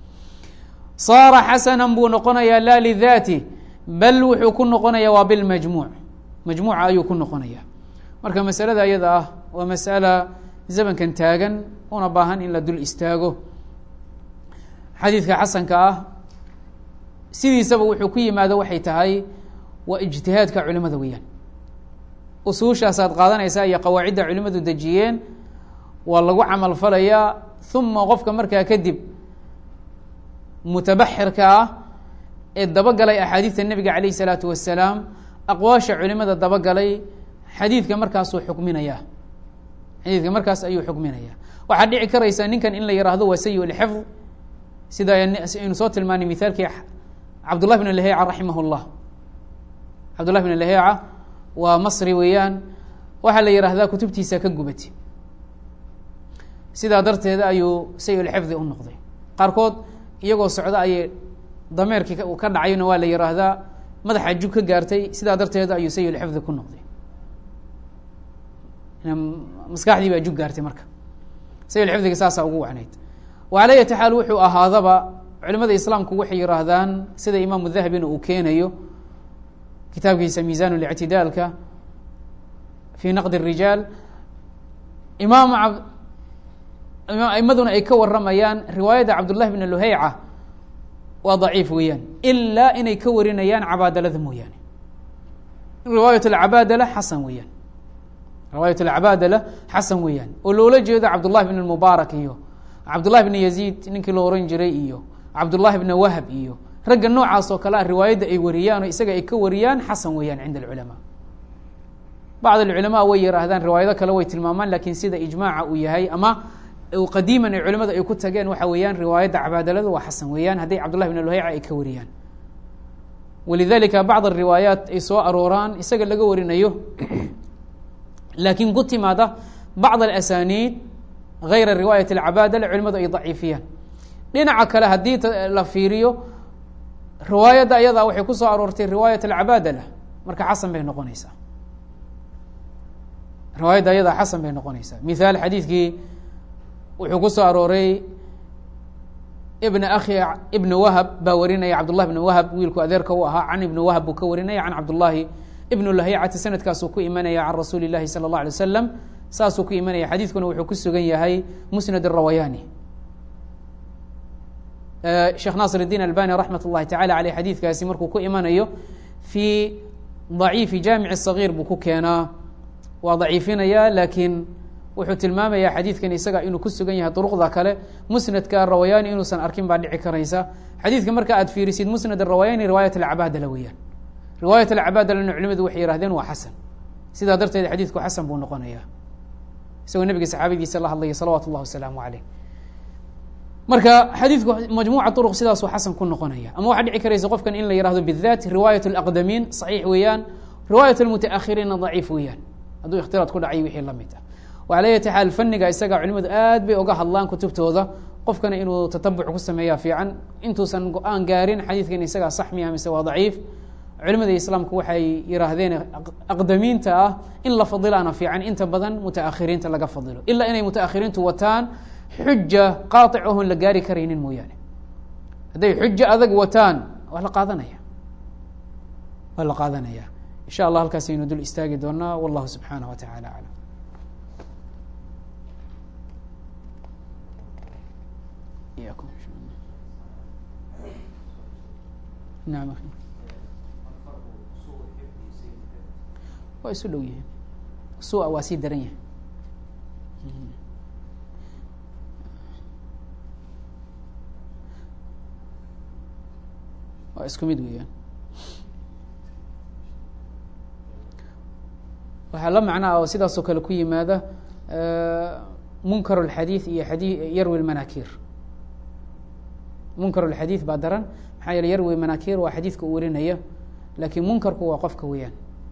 saara xasana buu noqonayaa laa lidaatih, bal wuxuu ku noqonaya waa bilmajmuuc, majmuuca ayuu ku noqonaya. marka masalada ayada ah waa masala zamankan taagan una baahan in la dul istaago. xadiidka xasanka ah sidiisaba wuxuu ku yimaado waxay tahay waa ijtihaadka culimada weeyaan. usuushaasaad qaadanaysaa iyo qawaacidda culimadu dejiyeen waa lagu camal falayaa. uma qofka markaa kadib mutabaxirka ah ee dabagalay axaadiidta nebiga calayh الsalaatu wasalaam, aqwaasha culimada dabagalay, xadiidka markaasuu xukminayaa, xadiidka markaas ayuu xukminayaa. waxaad dhici karaysaa ninkan in la yihahdo waa sayi اlxifd, sida aynu soo tilmaanay mithaalkii cabdullah bn laheyca raximah اllah. cabdullah bn laheyca waa masri weeyaan, waxaa la yihahdaa kutubtiisa ka gubati, sidaa darteeda ayuu sayi اlxifdi u noqday. qaarkood iyagoo socda ayay dameerkii ka dhacayna waa la yihahdaa madaxa jug ka gaartay, sidaa darteeda ayuu sayi اlxifdi ku noqday. maskaxdii baa jug gaartay, marka sayi xifdiga saasaa ugu wacnayd. wacala yati xaal wuxuu ahaadaba culimada islaamku waxay yihaahdaan sida imaamu dahabina uu keenayo kitaabkiisa miisan اlictidaalka fi naqd الrijaal, aimaduna ay ka waramayaan riwaayadda cabdullahi bn luheyca waa daciif weeyaan, ilaa inay ka warinayaan cabaadalada mooyaane. riwaayat اcabaadala xasan weeyaan, riwaayat اcabaadala xasan weeyaan, oo loola jeedo cabdullahi bn mubaarak iyo cabdullahi bn yaziid ninkii la oran jiray iyo cabdullahi bn wahb iyo ragga noocaas oo kale a riwaayadda ay wariyaan oo isaga ay ka wariyaan xasan weeyaan cinda alculamaa. bacd alculamaa way yihaahdaan riwaayado kale way tilmaamaan, lakin sida ijmaaca uu yahay ama qadiiman ay culimada ay ku tageen waxa weeyaan riwaayadda cabaadaladu waa xasan weeyaan hadday cabdullahi bn luhayca ay ka wariyaan. walidalika bacd ariwaayaat ay soo arooraan isaga laga warinayo laakiin ku timaada bacd alasaniid gayra riwaayat alcabaadala culimadu ay daciifiyaan. dhinaca kale haddii la fiiriyo riwaayadda ayadaa waxay ku soo aroortay riwaayat alcabaadala marka xasan bay noqonaysaa, riwaayadda ayadaa xasan bay noqonaysaa. mithaal xadiidkii wuxuu ku soo arooray ibn wahab baa warinaya, cabdullahi ibn wahab wiilku adeerka u ahaa, can ibni wahab buu ka warinaya can cabdullahi ibn lahaycati, sanadkaasuu ku imanaya can rasuuli llahi sala اllah alay wasalam, saasuu ku imanaya. xadiidkuna wuxuu ku sugan yahay musnad الrawayaani. sheekh naasir الdiin albani raxmat اllahi tacala aleyh xadiidkaasi markuu ku imanayo fii daciifi jaamic الصagiir buu ku keenaa, waa daciifinaya, laakiin wuxuu tilmaamaya xadiidkan isaga inuu ku sugan yahay duruqda kale. musnadka rawayaani inuusan arkin baa dhici karaysa. xadiidka marka aad fiirisid musnad rawayaani riwaayat alcabaadala weeyaan, riwaayat alcabaadalana culimadu waxay yihahdeen waa xasan, sidaa darteed xadiidku xasan buu noqonaya isagoo nebiga saxaabadiisa la hadlaya salawaatu اllahi wasalaamu aleyh. marka xadiidku majmuuca duruq sidaasuu xasan ku noqonaya. ama waxaa dhici karaysa qofkan in la yihahdo bidaat riwaayat alaqdamiin saxiix weeyaan, riwaayat almutaahiriinna daciif weeyaan hadduu ikhtilaad ku dhacay wixii lamid ah. wala yati xaal faniga isaga culimadu aad bay uga hadlaan kutubtooda, qofkana inuu tatabuc ku sameeyaa fiican intuusan go-aan gaarin xadiidkan isagaa sax miya mise waa daciif. culimada islaamku waxay yihaahdeen aqdamiinta ah in la fadilaana fiican inta badan mutaakhiriinta laga fadilo, ilaa inay mutaakhiriintu wataan xuja qaaطic ohon la gaari karaynin mooyaane. hadday xujo adag wataan waa la qaadanaya, waa la qaadanaya. in sha allah halkaas aynu dul istaagi doonaa. wallahu subxaanaه wa tacala aclam. naam akhi, waa isu dhow yihiin, sua waa sii daran yahay. waa isku mid weeyaan. waxaa la macnaa oo sidaasoo kale ku yimaada munkar اlxadiiث iyo yarwi اlmanakir. munkar اlxadiiث baa daran, maxaa yeele yarwi manakir waa xadiidka uu warinaya, lakin munkarku waa qofka weeyaan.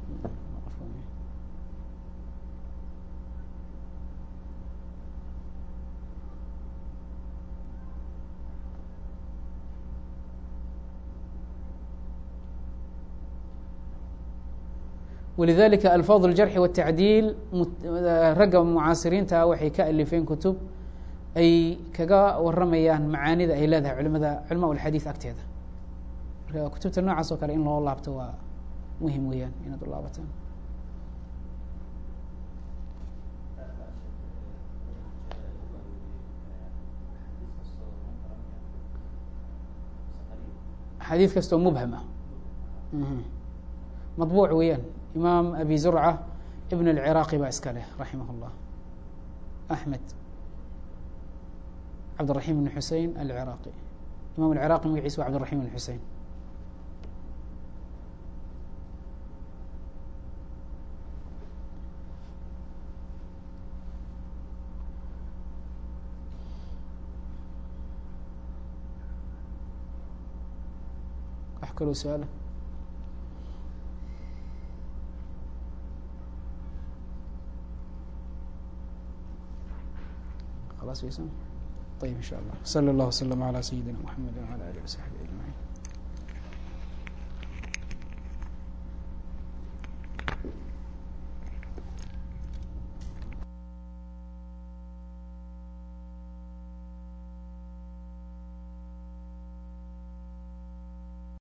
walidalika alfaad اljarxi wالtacdiil ragga mucaasiriinta waxay ka alifeen kutub ay kaga waramayaan macaanida ay leedahay culama اlxadiiث agteeda. marka kutubta noocaas oo kale in loo laabto waa muhim weeyaan inaad u laabataan. xadiid kastoo mubham ah maطbuuc weeyaan. imaam abi zurca ibn اlciraaqi baa iska leh raximah اllah, axmed cabdالraxim ibn xusein alciraaqi. imam alciraaqi magaciisa waa cabdالraxim ibn xusein. wax kaloo su-aala? خلاص ويسام. طيب إن شاء الله. صلى الله وسلم على سيدنا محمد وعلى آله وصحبه أجمعين.